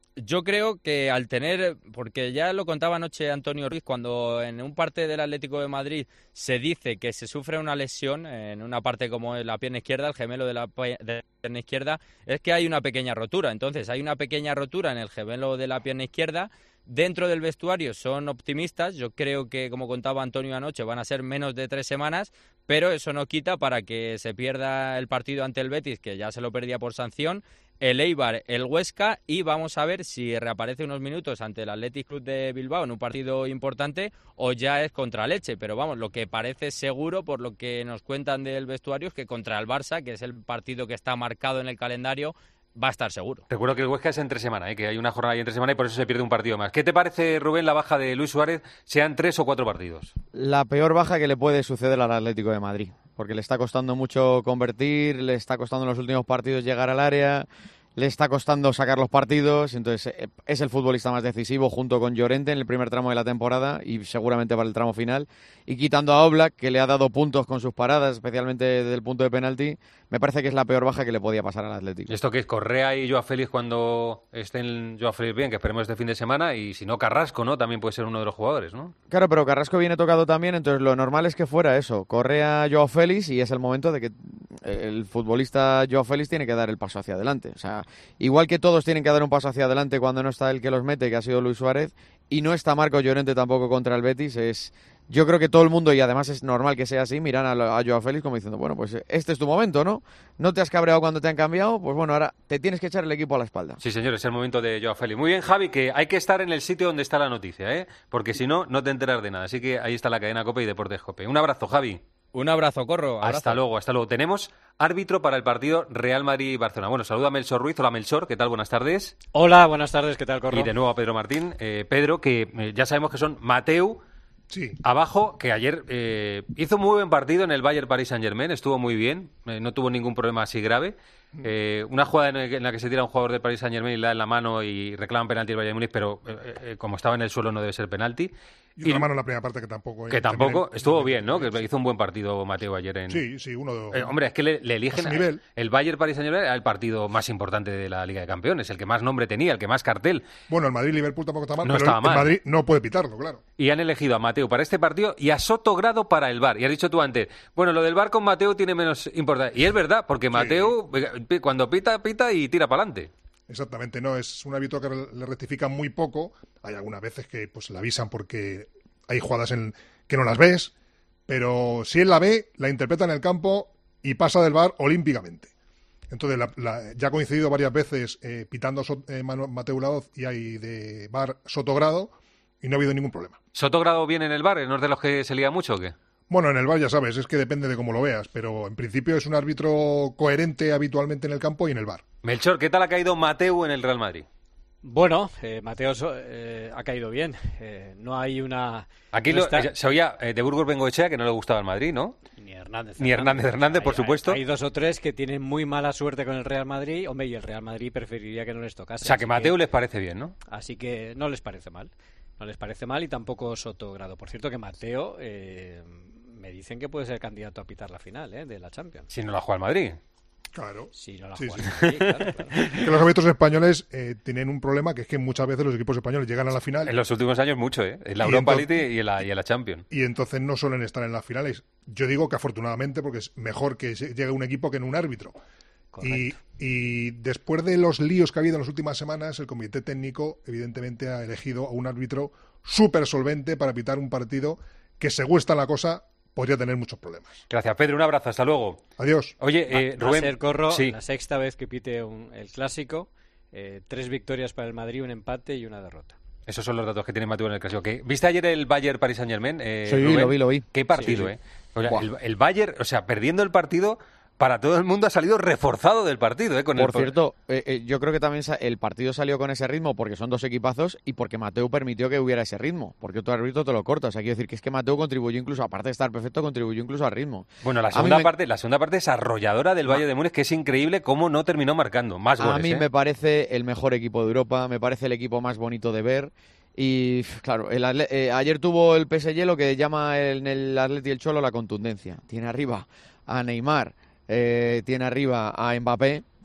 Yo creo que al tener, porque ya lo contaba anoche Antonio Ruiz, cuando en un parte del Atlético de Madrid se dice que se sufre una lesión en una parte como la pierna izquierda, el gemelo de la, de la pierna izquierda, es que hay una pequeña rotura. Entonces hay una pequeña rotura en el gemelo de la pierna izquierda. Dentro del vestuario son optimistas, yo creo que, como contaba Antonio anoche, van a ser menos de tres semanas, pero eso no quita para que se pierda el partido ante el Betis, que ya se lo perdía por sanción, el Eibar, el Huesca, y vamos a ver si reaparece unos minutos ante el Athletic Club de Bilbao en un partido importante o ya es contra Leche, pero vamos, lo que parece seguro por lo que nos cuentan del vestuario es que contra el Barça, que es el partido que está marcado en el calendario, va a estar seguro.
Recuerdo que el Huesca es entre semana, ¿eh? Que hay una jornada ahí entre semana y por eso se pierde un partido más. ¿Qué te parece, Rubén, la baja de Luis Suárez, sean tres o cuatro partidos?
La peor baja que le puede suceder al Atlético de Madrid, porque le está costando mucho convertir, le está costando en los últimos partidos llegar al área, le está costando sacar los partidos, entonces es el futbolista más decisivo junto con Llorente en el primer tramo de la temporada y seguramente para el tramo final, y quitando a Oblak, que le ha dado puntos con sus paradas, especialmente desde el punto de penalti, me parece que es la peor baja que le podía pasar al Atlético.
¿Y esto qué es? ¿Correa y Joao Félix cuando estén Joao Félix bien, que esperemos este fin de semana, y si no Carrasco, ¿no? También puede ser uno de los jugadores, ¿no?
Claro, pero Carrasco viene tocado también, entonces lo normal es que fuera eso, Correa, Joao Félix, y es el momento de que el futbolista Joao Félix tiene que dar el paso hacia adelante. O sea, igual que todos tienen que dar un paso hacia adelante cuando no está el que los mete, que ha sido Luis Suárez, y no está Marco Llorente tampoco contra el Betis, es... Yo creo que todo el mundo, y además es normal que sea así, miran a, a Joao Félix como diciendo, bueno, pues este es tu momento, ¿no? No te has cabreado cuando te han cambiado, pues bueno, ahora te tienes que echar el equipo a la espalda.
Sí, señor, es el momento de Joao Félix. Muy bien, Javi, que hay que estar en el sitio donde está la noticia, ¿eh? Porque si no, no te enteras de nada. Así que ahí está la cadena COPE y Deportes COPE. Un abrazo, Javi.
Un abrazo, Corro. Abrazo.
Hasta luego, hasta luego. Tenemos árbitro para el partido Real Madrid-Barcelona. Bueno, saluda a Melchor Ruiz. Hola, Melchor, ¿qué tal? Buenas tardes.
Hola, buenas tardes, ¿qué tal, Corro?
Y de nuevo a Pedro Martín. Eh, Pedro, que eh, ya sabemos que son Mateu,
sí,
abajo, que ayer eh, hizo muy buen partido en el Bayern Paris Saint-Germain, estuvo muy bien, eh, no tuvo ningún problema así grave. Eh, una jugada en, el, en la que se tira un jugador del Paris Saint-Germain y le da en la mano y reclaman penalti el Bayern Múnich, pero eh, eh, como estaba en el suelo no debe ser penalti.
Y una y, mano en la primera parte que tampoco...
Que tampoco, estuvo bien, ¿no? Que hizo un buen partido Mateu ayer en...
Sí, sí, uno de...
Eh, hombre, es que le, le eligen... El, el Bayern Paris Saint-Germain era el partido más importante de la Liga de Campeones, el que más nombre tenía, el que más cartel.
Bueno, el Madrid-Liverpool tampoco está mal,
no
pero
estaba
el,
mal.
el Madrid no puede pitarlo, claro.
Y han elegido a Mateu para este partido y a Sotogrado para el V A R. Y has dicho tú antes, bueno, lo del V A R con Mateu tiene menos importancia. Y es verdad, porque sí. Mateu, cuando pita, pita y tira para adelante.
Exactamente, no, es un árbitro que le rectifica muy poco. Hay algunas veces que pues le avisan porque hay jugadas en que no las ves, pero si él la ve, la interpreta en el campo y pasa del V A R olímpicamente. Entonces, la, la, ya ha coincidido varias veces eh, pitando so, eh, Mateu Laoz y hay de V A R Sotogrado y no ha habido ningún problema.
¿Sotogrado viene en el V A R? ¿No es de los que se lía mucho o qué?
Bueno, en el V A R ya sabes, es que depende de cómo lo veas, pero en principio es un árbitro coherente habitualmente en el campo y en el V A R.
Melchor, ¿qué tal ha caído Mateu en el Real Madrid?
Bueno, eh, Mateo eh, ha caído bien. Eh, no hay una...
Aquí
no
lo,
está...
se oía eh, de Burgos Bengoechea que no le gustaba el Madrid, ¿no?
Ni Hernández.
Ni Hernández Hernández, por
hay,
supuesto.
Hay, hay dos o tres que tienen muy mala suerte con el Real Madrid. Hombre, y el Real Madrid preferiría que no les tocase.
O sea, que Mateu que, les parece bien, ¿no?
Así que no les parece mal. No les parece mal y tampoco Sotogrado. Por cierto, que Mateo... Eh, me dicen que puede ser candidato a pitar la final ¿eh? de la Champions.
Si no la juega el Madrid.
Claro.
Si no la
sí,
juega
sí.
el Madrid, claro, claro.
Que los árbitros españoles eh, tienen un problema, que es que muchas veces los equipos españoles llegan a la final.
En los últimos años mucho, ¿eh? En la Europa League y en la, y en la Champions.
Y entonces no suelen estar en las finales. Yo digo que afortunadamente, porque es mejor que llegue un equipo que en un árbitro. Y, y después de los líos que ha habido en las últimas semanas, el comité técnico evidentemente ha elegido a un árbitro súper solvente para pitar un partido que, según está la cosa, podría tener muchos problemas.
Gracias, Pedro. Un abrazo. Hasta luego.
Adiós.
Oye, eh,
va,
Rubén...
Va a ser, Corro,
sí.
la sexta vez que pite un, el Clásico. Eh, tres victorias para el Madrid, un empate y una derrota.
Esos son los datos que tiene Mateu en el Clásico. ¿Qué? ¿Viste ayer el Bayern Paris Saint-Germain? Eh,
sí,
Rubén?
lo vi, lo vi.
Qué partido,
sí, sí.
¿eh? O sea, el, el Bayern, o sea, perdiendo el partido... Para todo el mundo ha salido reforzado del partido. ¿eh? Con
Por
el...
cierto, eh, eh, yo creo que también el partido salió con ese ritmo porque son dos equipazos y porque Mateu permitió que hubiera ese ritmo. Porque otro árbitro te lo corta. O sea, quiero decir que es que Mateu contribuyó incluso, aparte de estar perfecto, contribuyó incluso al ritmo.
Bueno, la segunda,
me...
parte, la segunda parte es arrolladora del Bayern de Múnich, que es increíble cómo no terminó marcando. Más goles,
A mí
¿eh?
me parece el mejor equipo de Europa, me parece el equipo más bonito de ver. Y claro, el atle- eh, ayer tuvo el P S G lo que llama en el Atleti y el Cholo la contundencia. Tiene arriba a Neymar. Eh, tiene arriba a Mbappé,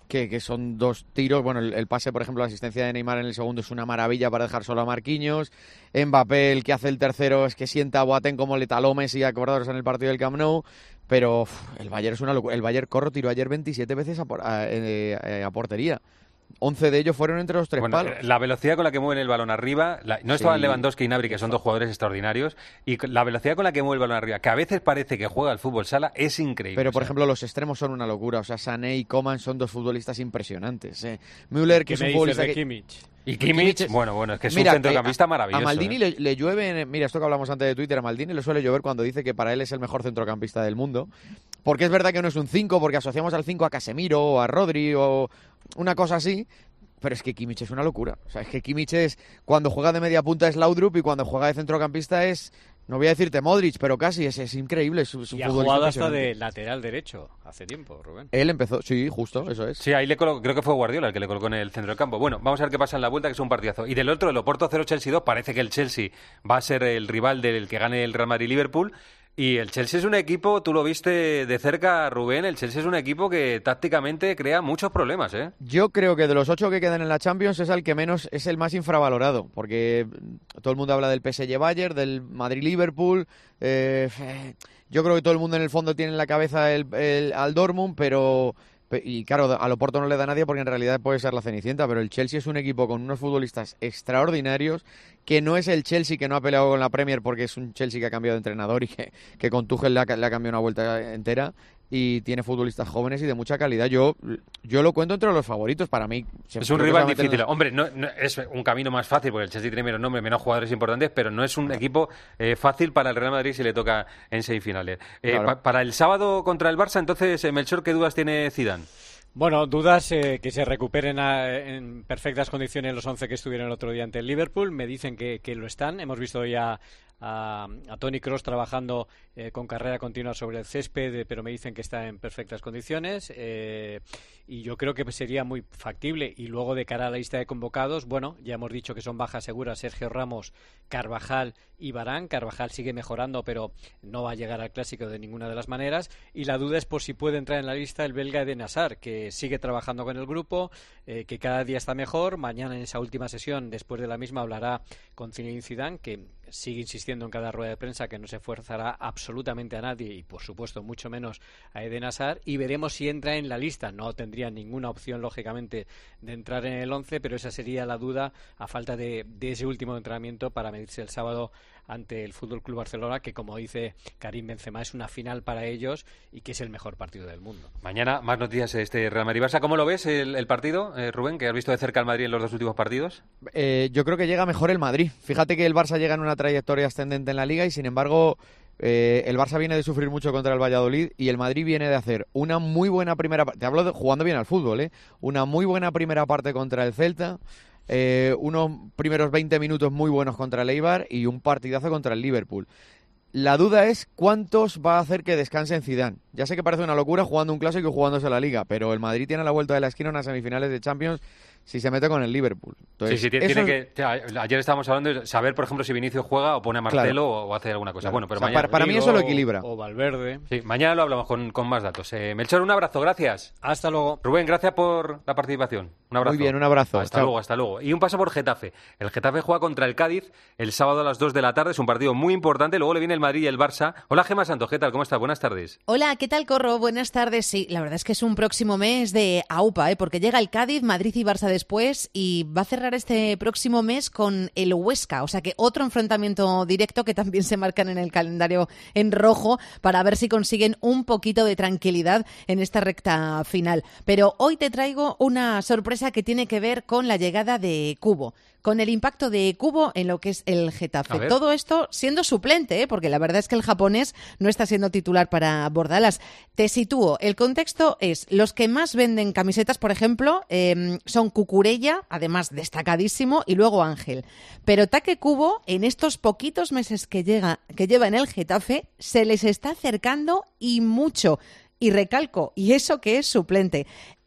que, que son dos tiros. Bueno, el, el pase, por ejemplo, la asistencia de Neymar en el segundo es una maravilla para dejar solo a Marquinhos. Mbappé, el que hace el tercero, es que sienta a Boateng como le taló Messi, acordaros, en el partido del Camp Nou. Pero uf, el Bayern es una locura. El Bayern Corro tiró ayer veintisiete veces a, por, a, eh, a portería. once de ellos fueron entre los tres
bueno,
palos.
La velocidad con la que mueven el balón arriba, la, no estaban sí. Lewandowski y Gnabry, que son dos jugadores extraordinarios, y la velocidad con la que mueve el balón arriba, que a veces parece que juega al fútbol sala, es increíble.
Pero, por
o sea.
ejemplo, los extremos son una locura. O sea, Sané y Coman son dos futbolistas impresionantes. ¿eh? Müller, que es un futbolista que...
Kimmich? Y Kimmich, Kimmich, bueno, bueno, es que es
mira,
un centrocampista
a,
maravilloso.
A Maldini
¿eh?
le, le llueve, mira, esto que hablamos antes de Twitter, a Maldini le suele llover cuando dice que para él es el mejor centrocampista del mundo. Porque es verdad que no es un cinco, porque asociamos al cinco a Casemiro o a Rodri o una cosa así. Pero es que Kimmich es una locura. O sea, es que Kimmich es, cuando juega de media punta es Laudrup y cuando juega de centrocampista es, no voy a decirte Modric, pero casi, es, es increíble. Es, es un
y ha jugado hasta de lateral derecho hace tiempo, Rubén.
Él empezó, sí, justo, eso es.
Sí, ahí le colo- creo que fue Guardiola el que le colocó en el centro del campo. Bueno, vamos a ver qué pasa en la vuelta, que es un partidazo. Y del otro, el Oporto cero Chelsea dos, parece que el Chelsea va a ser el rival del que gane el Real Madrid-Liverpool. Y el Chelsea es un equipo, tú lo viste de cerca, Rubén, el Chelsea es un equipo que tácticamente crea muchos problemas, ¿eh?
Yo creo que de los ocho que quedan en la Champions es el que menos, es el más infravalorado, porque todo el mundo habla del P S G Bayern, del Madrid-Liverpool, eh, yo creo que todo el mundo en el fondo tiene en la cabeza el, el, al Dortmund, pero... Y claro, al Oporto no le da a nadie porque en realidad puede ser la Cenicienta, pero el Chelsea es un equipo con unos futbolistas extraordinarios, que no es el Chelsea que no ha peleado con la Premier porque es un Chelsea que ha cambiado de entrenador y que, que con Tuchel le ha, le ha cambiado una vuelta entera, y tiene futbolistas jóvenes y de mucha calidad. Yo yo lo cuento entre los favoritos, para mí.
Es un rival difícil. Los... Hombre, no, no, es un camino más fácil porque el Chelsea tiene menos nombres, menos jugadores importantes, pero no es un equipo eh, fácil para el Real Madrid si le toca en semifinales. Eh, claro. pa- para el sábado contra el Barça, entonces, eh, Melchor, ¿qué dudas tiene Zidane?
Bueno, dudas eh, que se recuperen a, en perfectas condiciones los once que estuvieron el otro día ante el Liverpool. Me dicen que, que lo están. Hemos visto ya a, a Toni Kroos trabajando eh, con carrera continua sobre el césped, eh, pero me dicen que está en perfectas condiciones. Eh, y yo creo que sería muy factible. Y luego, de cara a la lista de convocados, bueno, ya hemos dicho que son bajas seguras Sergio Ramos, Carvajal y Varane. Carvajal sigue mejorando, pero no va a llegar al Clásico de ninguna de las maneras. Y la duda es por si puede entrar en la lista el belga Eden Hazard, que sigue trabajando con el grupo, eh, que cada día está mejor. Mañana, en esa última sesión, después de la misma, hablará con Zinedine Zidane, que sigue insistiendo en cada rueda de prensa que no se forzará absolutamente a nadie y, por supuesto, mucho menos a Eden Hazard, y veremos si entra en la lista. No tendría ninguna opción, lógicamente, de entrar en el once, pero esa sería la duda a falta de, de ese último entrenamiento para medirse el sábado ante el F C Barcelona, que, como dice Karim Benzema, es una final para ellos y que es el mejor partido del mundo.
Mañana más noticias de este Real Madrid-Barça. ¿Cómo lo ves el, el partido, eh, Rubén, que has visto de cerca al Madrid en los dos últimos partidos?
Eh, yo creo que llega mejor el Madrid. Fíjate que el Barça llega en una trayectoria ascendente en la Liga y, sin embargo, eh, el Barça viene de sufrir mucho contra el Valladolid y el Madrid viene de hacer una muy buena primera parte. Te hablo de jugando bien al fútbol, ¿eh? Una muy buena primera parte contra el Celta. Eh, unos primeros veinte minutos muy buenos contra el Eibar y un partidazo contra el Liverpool. La duda es cuántos va a hacer que descansen Zidane. Ya sé que parece una locura jugando un clásico y jugándose la Liga, pero el Madrid tiene a la vuelta de la esquina unas semifinales de Champions si se mete con el Liverpool. Entonces,
sí, sí, tiene, tiene que... Ayer estábamos hablando de saber, por ejemplo, si Vinicius juega o pone a Marcelo, claro, o, o hace alguna cosa. Claro. Bueno, pero
o sea,
mañana...
Para, para mí eso lo equilibra.
O Valverde.
Sí, mañana lo hablamos con, con más datos. Eh, Melchor, un abrazo, gracias.
Hasta luego.
Rubén, gracias por la participación. Un abrazo.
Muy bien, un abrazo.
Hasta
Chao.
luego, hasta luego. Y un paso por Getafe. El Getafe juega contra el Cádiz el sábado a las dos de la tarde. Es un partido muy importante. Luego le viene el Madrid y el Barça. Hola, Gemma Santos, ¿qué tal? ¿Cómo estás? Buenas tardes.
Hola, ¿qué tal, Corro? Buenas tardes. Sí, la verdad es que es un próximo mes de AUPA, ¿eh? Porque llega el Cádiz, Madrid y Barça después, y va a cerrar este próximo mes con el Huesca. O sea que otro enfrentamiento directo que también se marcan en el calendario en rojo para ver si consiguen un poquito de tranquilidad en esta recta final. Pero hoy te traigo una sorpresa que tiene que ver con la llegada de Kubo, con el impacto de Kubo en lo que es el Getafe. Todo esto siendo suplente, ¿eh? Porque la verdad es que el japonés no está siendo titular para Bordalas. Te sitúo. El contexto es, los que más venden camisetas, por ejemplo, eh, son Cucurella, además destacadísimo, y luego Ángel. Pero Take Kubo, en estos poquitos meses que, llega, que lleva en el Getafe, se les está acercando y mucho. Y recalco, y eso que es suplente.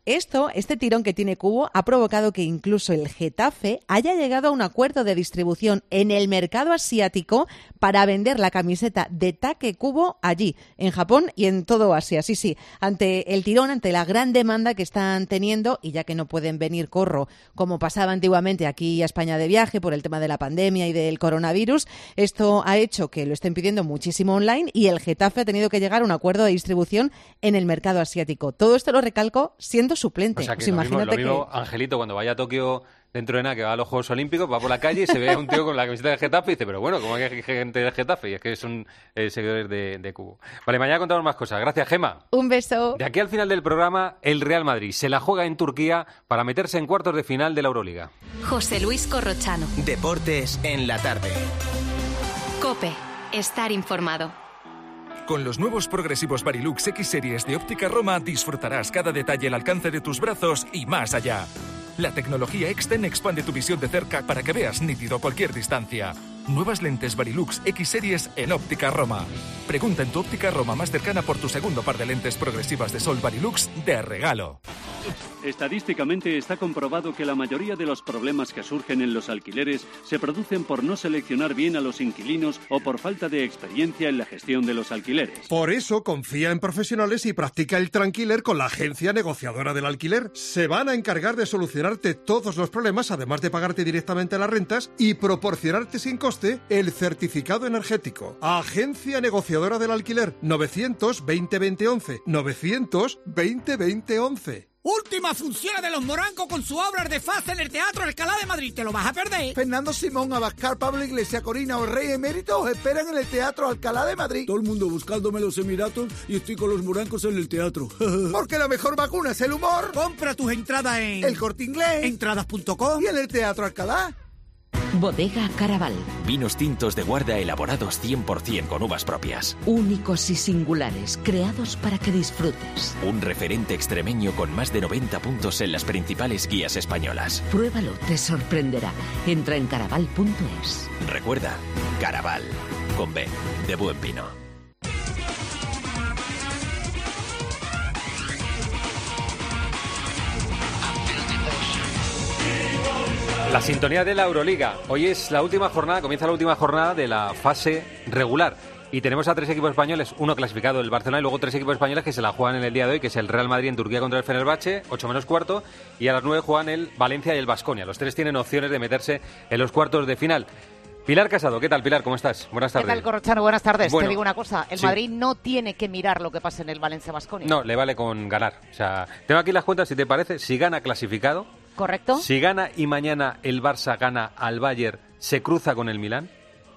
esto, este tirón que tiene Cubo, ha provocado que incluso el Getafe haya llegado a un acuerdo de distribución en el mercado asiático para vender la camiseta de Take Cubo allí, en Japón y en todo Asia. Sí, sí, ante el tirón, ante la gran demanda que están teniendo, y ya que no pueden venir corro como pasaba antiguamente aquí a España de viaje por el tema de la pandemia y del coronavirus, esto ha hecho que lo estén pidiendo muchísimo online y el Getafe ha tenido que llegar a un acuerdo de distribución en el mercado asiático. Todo esto lo recalco siendo suplente.
O sea, que
pues
lo,
imagínate
mismo, lo mismo,
que...
Angelito, cuando vaya a Tokio dentro de nada, que va a los Juegos Olímpicos, va por la calle y se ve a un tío con la camiseta del Getafe y dice, pero bueno, ¿cómo hay gente del Getafe? Y es que son eh, seguidores de, de Cubo. Vale, mañana contamos más cosas. Gracias, Gema.
Un beso.
De aquí al final del programa, el Real Madrid se la juega en Turquía para meterse en cuartos de final de la Euroliga.
José Luis Corrochano.
Deportes en la tarde.
COPE. Estar informado.
Con los nuevos progresivos Varilux X-Series de Óptica Roma disfrutarás cada detalle al alcance de tus brazos y más allá. La tecnología Exten expande tu visión de cerca para que veas nítido cualquier distancia. Nuevas lentes Varilux X-Series en Óptica Roma. Pregunta en tu Óptica Roma más cercana por tu segundo par de lentes progresivas de sol Varilux de regalo.
Estadísticamente está comprobado que la mayoría de los problemas que surgen en los alquileres se producen por no seleccionar bien a los inquilinos o por falta de experiencia en la gestión de los alquileres.
Por eso confía en profesionales y practica el Tranquiler con la agencia negociadora del alquiler. Se van a encargar de solucionarte todos los problemas, además de pagarte directamente las rentas y proporcionarte sin coste el certificado energético. Agencia negociadora del alquiler. novecientos veinte veinte once. novecientos veinte veinte once.
Última función de Los Morancos con su obra de faz en el Teatro Alcalá de Madrid. ¿Te lo vas a perder?
Fernando Simón, Abascal, Pablo Iglesias, Corina o el Rey Emérito os esperan en el Teatro Alcalá de Madrid.
Todo el mundo buscándome los Emiratos y estoy con los Morancos en el teatro.
Porque la mejor vacuna es el humor.
Compra tus entradas en
El Corte Inglés,
entradas punto com
y en el Teatro Alcalá.
Bodega Caraval.
Vinos tintos de guarda elaborados cien por ciento con uvas propias.
Únicos y singulares, creados para que disfrutes.
Un referente extremeño con más de noventa puntos en las principales guías españolas.
Pruébalo, te sorprenderá. Entra en caraval punto es.
Recuerda, Caraval, con B, de buen vino.
La sintonía de la Euroliga. Hoy es la última jornada, comienza la última jornada de la fase regular. Y tenemos a tres equipos españoles, uno clasificado, el Barcelona, y luego tres equipos españoles que se la juegan en el día de hoy, que es el Real Madrid en Turquía contra el Fenerbahce, ocho menos cuarto, y a las nueve juegan el Valencia y el Baskonia. Los tres tienen opciones de meterse en los cuartos de final. Pilar Casado, ¿qué tal, Pilar? ¿Cómo estás? Buenas tardes.
¿Qué tal, Corrochano? Buenas tardes.
Bueno,
te digo una cosa, el
sí.
Madrid no tiene que mirar lo que pasa en el Valencia-Baskonia.
No, le vale con ganar. O sea, tengo aquí las cuentas, si te parece, si gana clasificado.
¿Correcto?
Si gana y mañana el Barça gana al Bayern, se cruza con el Milán.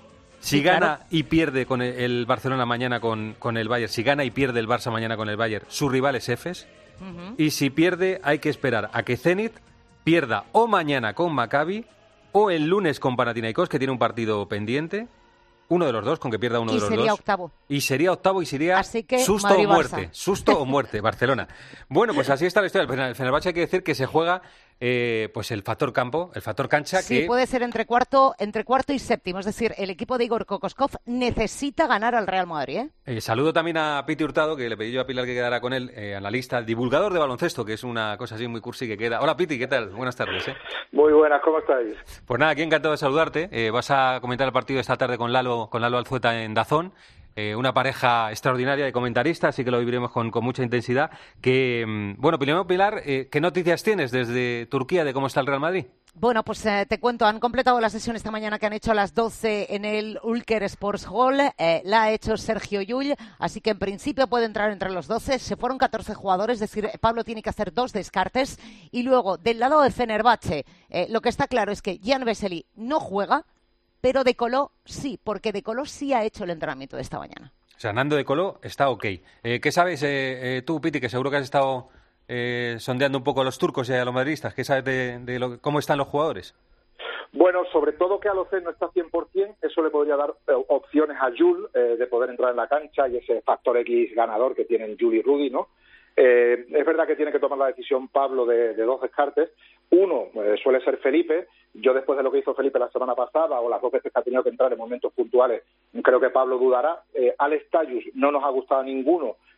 Si
Sí,
gana
claro.
y pierde con el, el Barcelona mañana con, con el Bayern, si gana y pierde el Barça mañana con el Bayern, su rival es Efes.
Ujú.
Y si pierde, hay que esperar a que Zenit pierda o mañana con Maccabi o el lunes con Panathinaikos, que tiene un partido pendiente. Uno de los dos, con que pierda uno
Y
de los dos.
sería octavo.
Y sería octavo y sería
Así que
susto
Madrid,
o muerte.
Barça.
Susto o muerte, Barcelona. Bueno, pues así está la historia. El Fenerbahce hay que decir que se juega eh, pues el factor campo, el factor cancha.
Sí,
que
puede ser entre cuarto, entre cuarto y séptimo. Es decir, el equipo de Igor Kokoskov necesita ganar al Real Madrid, ¿eh?
Eh, saludo también a Piti Hurtado, que le pedí yo a Pilar que quedara con él, eh, analista, divulgador de baloncesto, que es una cosa así muy cursi que queda. Hola, Piti, ¿qué tal? Buenas tardes. ¿eh?
Muy buenas, ¿cómo estáis?
Pues nada, aquí encantado de saludarte. Eh, vas a comentar el partido esta tarde con Lalo, con Lalo Alzueta en Dazón. Eh, una pareja extraordinaria de comentaristas, así que lo viviremos con, con mucha intensidad. Que, mm, bueno, primero, Pilar, eh, ¿qué noticias tienes desde Turquía de cómo está el Real Madrid?
Bueno, pues eh, te cuento, han completado la sesión esta mañana que han hecho a las doce en el Ulker Sports Hall. Eh, la ha hecho Sergio Llull, así que en principio puede entrar entre los doce. Se fueron catorce jugadores, es decir, Pablo tiene que hacer dos descartes. Y luego, del lado de Fenerbahce, eh, lo que está claro es que Jan Vesely no juega, pero De Colo sí, porque De Colo sí ha hecho el entrenamiento de esta mañana.
O sea, Nando de Colo está ok. Eh, ¿Qué sabes eh, eh, tú, Piti, que seguro que has estado eh, sondeando un poco a los turcos y a los madridistas? ¿Qué sabes de, de lo, cómo están los jugadores?
Bueno, sobre todo que Alocen no está cien por ciento, eso le podría dar eh, opciones a Jul eh, de poder entrar en la cancha y ese factor X ganador que tienen Jul y Rudy, ¿no? Eh, es verdad que tiene que tomar la decisión Pablo de, de dos descartes. Uno eh, suele ser Felipe. Yo, después de lo que hizo Felipe la semana pasada o las dos veces que ha tenido que entrar en momentos puntuales, creo que Pablo dudará. Eh, Alex Tayus no nos ha gustado a ninguno,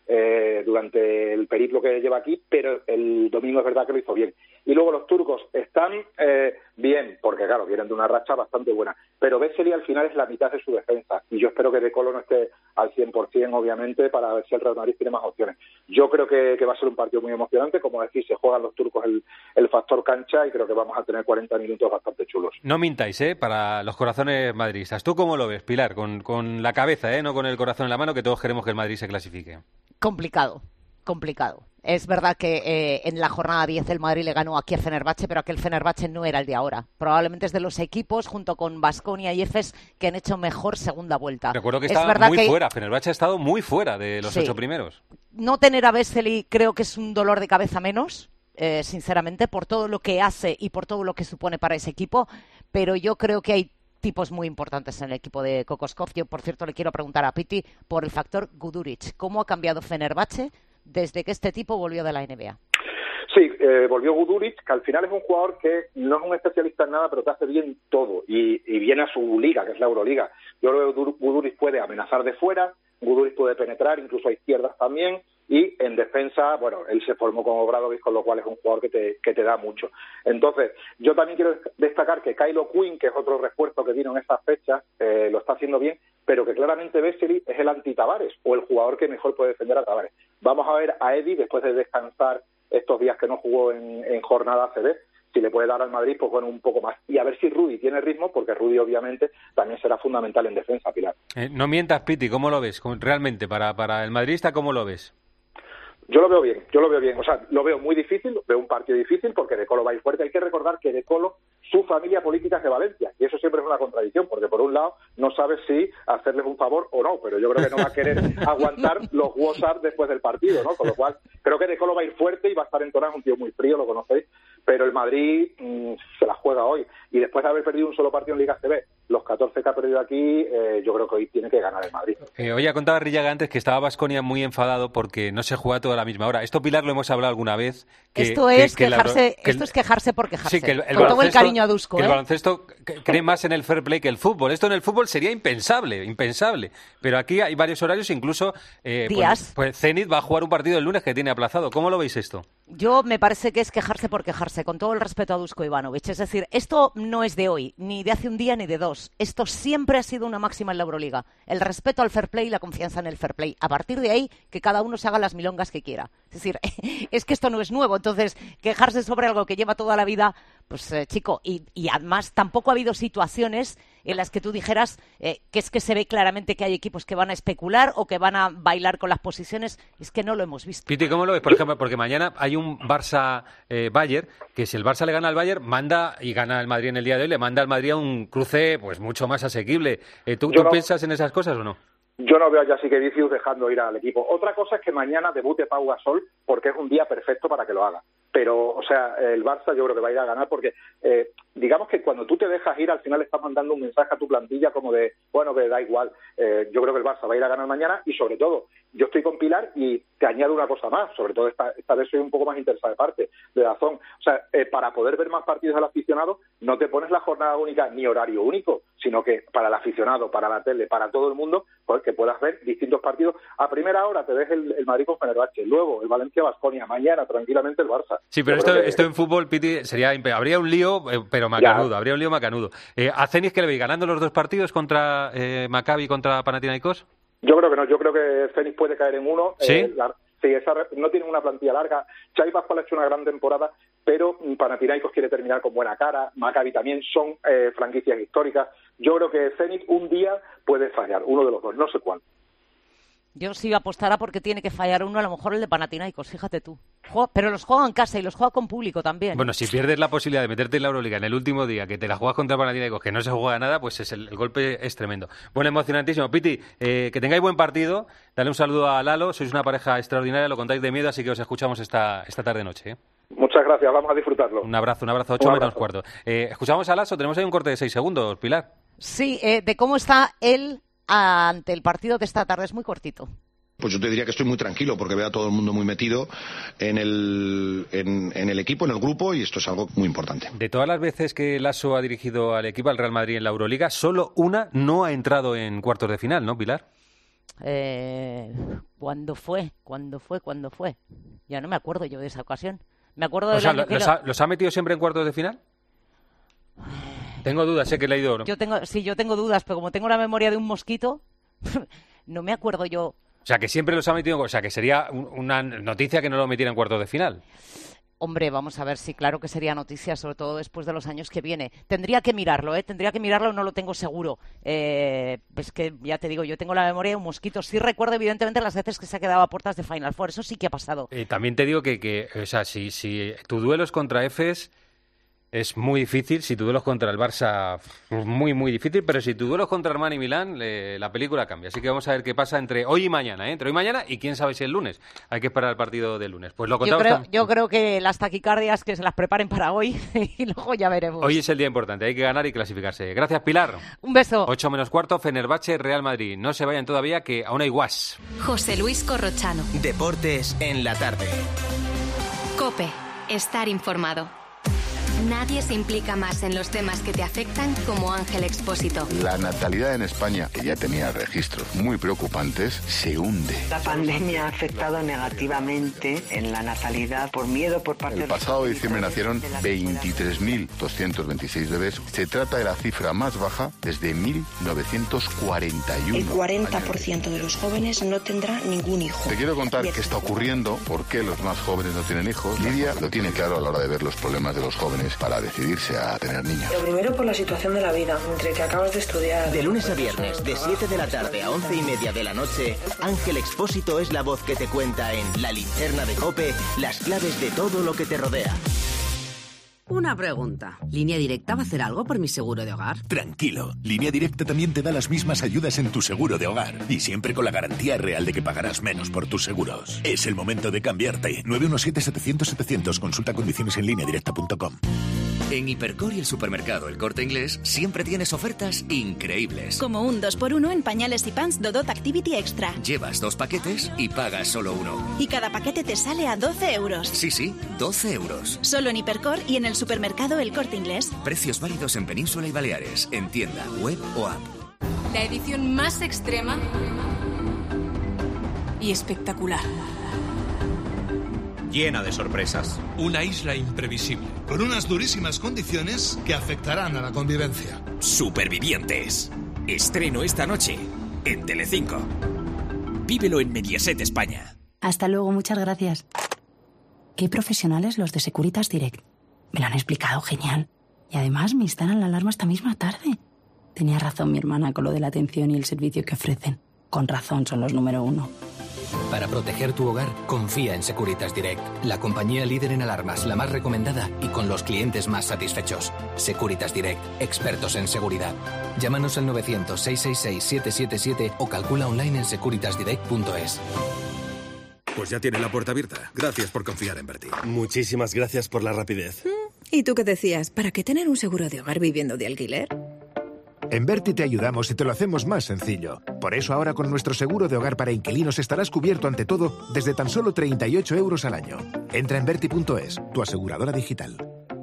eh, durante el periplo que lleva aquí, pero el domingo es verdad que lo hizo bien. Y luego los turcos están eh, bien, porque claro, vienen de una racha bastante buena, pero Vesely al final es la mitad de su defensa, y yo espero que De Colo no esté al cien por ciento, obviamente, para ver si el Real Madrid tiene más opciones. Yo creo que, que va a ser un partido muy emocionante, como decís, se juegan los turcos el, el factor cancha, y creo que vamos a tener cuarenta minutos bastante chulos.
No mintáis, ¿eh? Para los corazones madridistas. ¿Tú cómo lo ves, Pilar? Con, con la cabeza, ¿eh? No con el corazón en la mano, que todos queremos que el Madrid se clasifique.
Complicado, complicado. Es verdad que eh, en la jornada diez el Madrid le ganó aquí a Fenerbahce, pero aquel Fenerbahce no era el de ahora. Probablemente es de los equipos, junto con Baskonia y Efes, que han hecho mejor segunda vuelta.
Recuerdo que
es
estaba muy
que...
fuera. Fenerbahce ha estado muy fuera de los
sí.
ocho primeros.
No tener a Vesely creo que es un dolor de cabeza menos, eh, sinceramente, por todo lo que hace y por todo lo que supone para ese equipo, pero yo creo que hay tipos muy importantes en el equipo de Kokoskov. Yo, por cierto, le quiero preguntar a Piti por el factor Guduric. ¿Cómo ha cambiado Fenerbahce desde que este tipo volvió de la N B A?
Sí, eh, volvió Guduric, que al final es un jugador que no es un especialista en nada, pero que hace bien todo, y, y viene a su liga, que es la Euroliga. Yo creo que Guduric puede amenazar de fuera, Guduric puede penetrar, incluso a izquierdas también, y en defensa, bueno, él se formó con Obradovic, con lo cual es un jugador que te, que te da mucho. Entonces, yo también quiero destacar que Kylo Quinn, que es otro refuerzo que vino en estas fechas, eh, lo está haciendo bien, pero que claramente Vesely es el anti-Tavares, o el jugador que mejor puede defender a Tavares. Vamos a ver a Eddie, después de descansar estos días que no jugó en, en jornada A C B, si le puede dar al Madrid, pues bueno, un poco más. Y a ver si Rudy tiene ritmo, porque Rudy obviamente también será fundamental en defensa, Pilar.
Eh, no mientas, Piti, ¿cómo lo ves? Realmente, para, para el madridista, ¿cómo lo ves?
Yo lo veo bien, yo lo veo bien. O sea, lo veo muy difícil, veo un partido difícil porque De Colo va a ir fuerte. Hay que recordar que De Colo, su familia política es de Valencia, y eso siempre es una contradicción, porque por un lado no sabes si hacerles un favor o no, pero yo creo que no va a querer aguantar los WhatsApp después del partido, ¿no? Con lo cual, creo que De Colo va a ir fuerte y va a estar entonado, es un tío muy frío, lo conocéis, pero el Madrid mmm, se la juega hoy. Y después de haber perdido un solo partido en Liga A C B, los catorce que ha perdido aquí, eh, yo creo que hoy tiene que ganar el Madrid.
Eh, hoy ha contado Rillaga antes que estaba Baskonia muy enfadado porque no se juega todo a la misma hora. Esto, Pilar, lo hemos hablado alguna vez. Que,
esto es
que, que
quejarse,
la, que
esto es quejarse por quejarse.
Sí, que el, el
con todo el cariño a Dusko.
Que
¿eh?
el baloncesto cree más en el fair play que el fútbol. Esto en el fútbol sería impensable, impensable. Pero aquí hay varios horarios, incluso eh,
días.
Pues, pues Zenit va a jugar un partido el lunes que tiene aplazado. ¿Cómo lo veis esto?
Yo me parece que es quejarse por quejarse, con todo el respeto a Dusko Ivanovic. Es decir, esto no es de hoy, ni de hace un día ni de dos. Esto siempre ha sido una máxima en la Euroliga. El respeto al fair play y la confianza en el fair play. A partir de ahí, que cada uno se haga las milongas que quiera. Es decir, es que esto no es nuevo. Entonces, quejarse sobre algo que lleva toda la vida, pues eh, chico, y, y además tampoco ha habido situaciones en las que tú dijeras eh, que es que se ve claramente que hay equipos que van a especular o que van a bailar con las posiciones. Es que no lo hemos visto.
Piti, ¿cómo lo ves? Por ejemplo, porque mañana hay un Barça-Bayern, eh, que si el Barça le gana al Bayern, manda, y gana el Madrid en el día de hoy, le manda al Madrid a un cruce pues mucho más asequible. Eh, ¿Tú, ¿tú
no,
piensas en esas cosas o no?
Yo no veo a Jasikevičius dejando ir al equipo. Otra cosa es que mañana debute Pau Gasol, porque es un día perfecto para que lo haga. Pero, o sea, el Barça yo creo que va a ir a ganar porque, eh, digamos que cuando tú te dejas ir, al final estás mandando un mensaje a tu plantilla como de, bueno, que da igual. Eh, yo creo que el Barça va a ir a ganar mañana y, sobre todo, yo estoy con Pilar y te añado una cosa más. Sobre todo, esta, esta vez soy un poco más interesada de parte de Dazón. O sea, eh, para poder ver más partidos al aficionado, no te pones la jornada única ni horario único, sino que para el aficionado, para la tele, para todo el mundo, pues que puedas ver distintos partidos. A primera hora te ves el, el Madrid con Fenerbahce, luego el Valencia-Baskonia, mañana tranquilamente el Barça.
Sí, pero esto, que... esto en fútbol, Piti, sería habría un lío, eh, pero macanudo, ya. habría un lío macanudo. Eh, ¿A Zenit que le veis ganando los dos partidos contra eh, Maccabi y contra Panathinaikos?
Yo creo que no, yo creo que Zenit puede caer en uno.
¿Sí?
Eh, la, sí, esa, no tiene una plantilla larga. Xavi Pascual ha hecho una gran temporada, pero Panathinaikos quiere terminar con buena cara. Maccabi también son eh, franquicias históricas. Yo creo que Zenit un día puede fallar, uno de los dos, no sé cuál.
Yo sí apostara porque tiene que fallar uno, a lo mejor el de Panathinaikos, fíjate tú. Juega, pero los juega en casa y los juega con público también.
Bueno, si pierdes la posibilidad de meterte en la Euroliga en el último día, que te la juegas contra Panathinaikos, que no se juega nada, pues es el, el golpe es tremendo. Bueno, emocionantísimo. Piti, eh, que tengáis buen partido. Dale un saludo a Lalo, sois una pareja extraordinaria, lo contáis de miedo, así que os escuchamos esta, esta tarde-noche. ¿eh?
Muchas gracias, vamos a disfrutarlo.
Un abrazo, un abrazo, ocho menos cuarto. Eh, escuchamos a Lasso, tenemos ahí un corte de seis segundos, Pilar.
Sí, eh, de cómo está él ante el partido de esta tarde, es muy cortito.
Pues yo te diría que estoy muy tranquilo porque veo a todo el mundo muy metido en el, en, en el equipo, en el grupo, y esto es algo muy importante.
De todas las veces que Lasso ha dirigido al equipo, al Real Madrid en la Euroliga, solo una no ha entrado en cuartos de final, ¿no, Pilar?
Eh, ¿Cuándo fue? ¿Cuándo fue? ¿Cuándo fue? Ya no me acuerdo yo de esa ocasión. Me acuerdo
O
del
sea,
año que
¿los
lo-
ha, ¿los ha metido siempre en cuartos de final? Tengo dudas, sé que he leído, ¿no?
Yo tengo, sí, yo tengo dudas, pero como tengo la memoria de un mosquito, no me acuerdo yo.
O sea, que siempre los ha metido, o sea, que sería un- una noticia que no lo metiera en cuartos de final.
Hombre, vamos a ver, sí, claro que sería noticia, sobre todo después de los años que viene. Tendría que mirarlo, ¿eh? Tendría que mirarlo, no lo tengo seguro. Eh, es que, ya te digo, yo tengo la memoria de un mosquito. Sí recuerdo, evidentemente, las veces que se ha quedado a puertas de Final Four. Eso sí que ha pasado.
Eh, también te digo que, que, o sea, si, si tu duelo es contra Efes, es muy difícil. Si tu duelo es contra el Barça, muy, muy difícil. Pero si tu duelo es contra Armani Milán, le- la película cambia. Así que vamos a ver qué pasa entre hoy y mañana, ¿eh? Entre hoy y mañana y quién sabe si el lunes. Hay que esperar el partido del lunes. Pues lo
Yo
contamos
creo,
tam-
yo creo que las taquicardias que se las preparen para hoy y luego ya veremos.
Hoy es el día importante. Hay que ganar y clasificarse. Gracias, Pilar.
Un beso.
ocho menos cuarto, Fenerbahce, Real Madrid. No se vayan todavía, que aún hay guas.
José Luis Corrochano.
Deportes en la tarde.
Cope. Estar informado. Nadie se implica más en los temas que te afectan como Ángel Expósito.
La natalidad en España, que ya tenía registros muy preocupantes, se hunde.
La pandemia ha afectado negativamente en la natalidad por miedo por parte de
El
los
pasado diciembre nacieron veintitrés mil doscientos veintiséis bebés. Se trata de la cifra más baja desde mil novecientos cuarenta y uno.
El cuarenta por ciento de los jóvenes no tendrá ningún hijo.
Te quiero contar qué está ocurriendo, por qué los más jóvenes no tienen hijos. Lidia lo tiene claro a la hora de ver los problemas de los jóvenes para decidirse a tener niños.
Lo primero por la situación de la vida, entre que acabas de estudiar.
De lunes a viernes, de siete de la tarde a once y media de la noche, Ángel Expósito es la voz que te cuenta en La Linterna de COPE las claves de todo lo que te rodea.
Una pregunta. ¿Línea Directa va a hacer algo por mi seguro de hogar?
Tranquilo, Línea Directa también te da las mismas ayudas en tu seguro de hogar y siempre con la garantía real de que pagarás menos por tus seguros. Es el momento de cambiarte. nueve uno siete, setecientos, setecientos. Consulta condiciones en línea directa punto com.
En Hipercor y el supermercado El Corte Inglés siempre tienes ofertas increíbles.
Como un dos por uno en pañales y pants Dodot Activity Extra.
Llevas dos paquetes y pagas solo uno.
Y cada paquete te sale a doce euros.
Sí, sí, doce euros.
Solo en Hipercor y en el supermercado El Corte Inglés.
Precios válidos en Península y Baleares, en tienda, web o app.
La edición más extrema y espectacular.
Llena de sorpresas.
Una isla imprevisible, con unas durísimas condiciones que afectarán a la convivencia.
Supervivientes. Estreno esta noche en Telecinco. Vívelo en Mediaset España.
Hasta luego, muchas gracias. Qué profesionales los de Securitas Direct. Me lo han explicado genial. Y además me instalan la alarma esta misma tarde. Tenía razón mi hermana con lo de la atención y el servicio que ofrecen. Con razón son los número uno.
Para proteger tu hogar, confía en Securitas Direct, la compañía líder en alarmas, la más recomendada y con los clientes más satisfechos. Securitas Direct, expertos en seguridad. Llámanos al novecientos, seiscientos sesenta y seis, siete siete siete o calcula online en securitas direct punto es.
Pues ya tiene la puerta abierta. Gracias por confiar en Berti. Muchísimas gracias por la rapidez.
¿Y tú qué decías? ¿Para qué tener un seguro de hogar viviendo de alquiler?
En Berti te ayudamos y te lo hacemos más sencillo. Por eso ahora con nuestro seguro de hogar para inquilinos estarás cubierto ante todo desde tan solo treinta y ocho euros al año. Entra en berti punto es, tu aseguradora digital.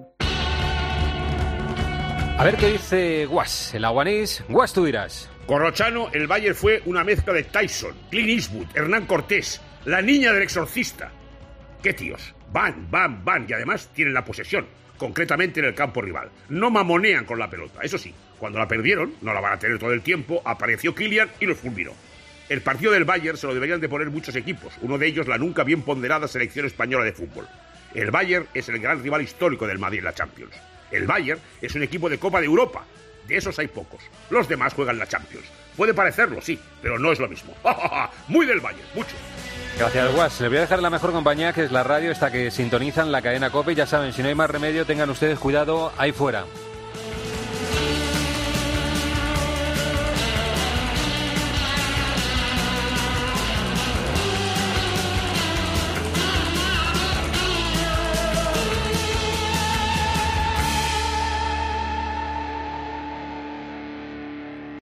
A ver qué dice Guas, el aguanís. Guas, tú dirás.
Corrochano, el Bayern fue una mezcla de Tyson, Clint Eastwood, Hernán Cortés, la niña del exorcista. ¿Qué tíos? Van, van, van y además tienen la posesión, concretamente en el campo rival. No mamonean con la pelota, eso sí. Cuando la perdieron, no la van a tener todo el tiempo, apareció Kylian y los fulminó. El partido del Bayern se lo deberían de poner muchos equipos, uno de ellos la nunca bien ponderada selección española de fútbol. El Bayern es el gran rival histórico del Madrid en la Champions. El Bayern es un equipo de Copa de Europa. De esos hay pocos. Los demás juegan la Champions. Puede parecerlo, sí, pero no es lo mismo. Muy del Bayern, mucho.
Gracias, Guas. Les voy a dejar la mejor compañía, que es la radio, esta que sintonizan la cadena COPE. Ya saben, si no hay más remedio, tengan ustedes cuidado ahí fuera.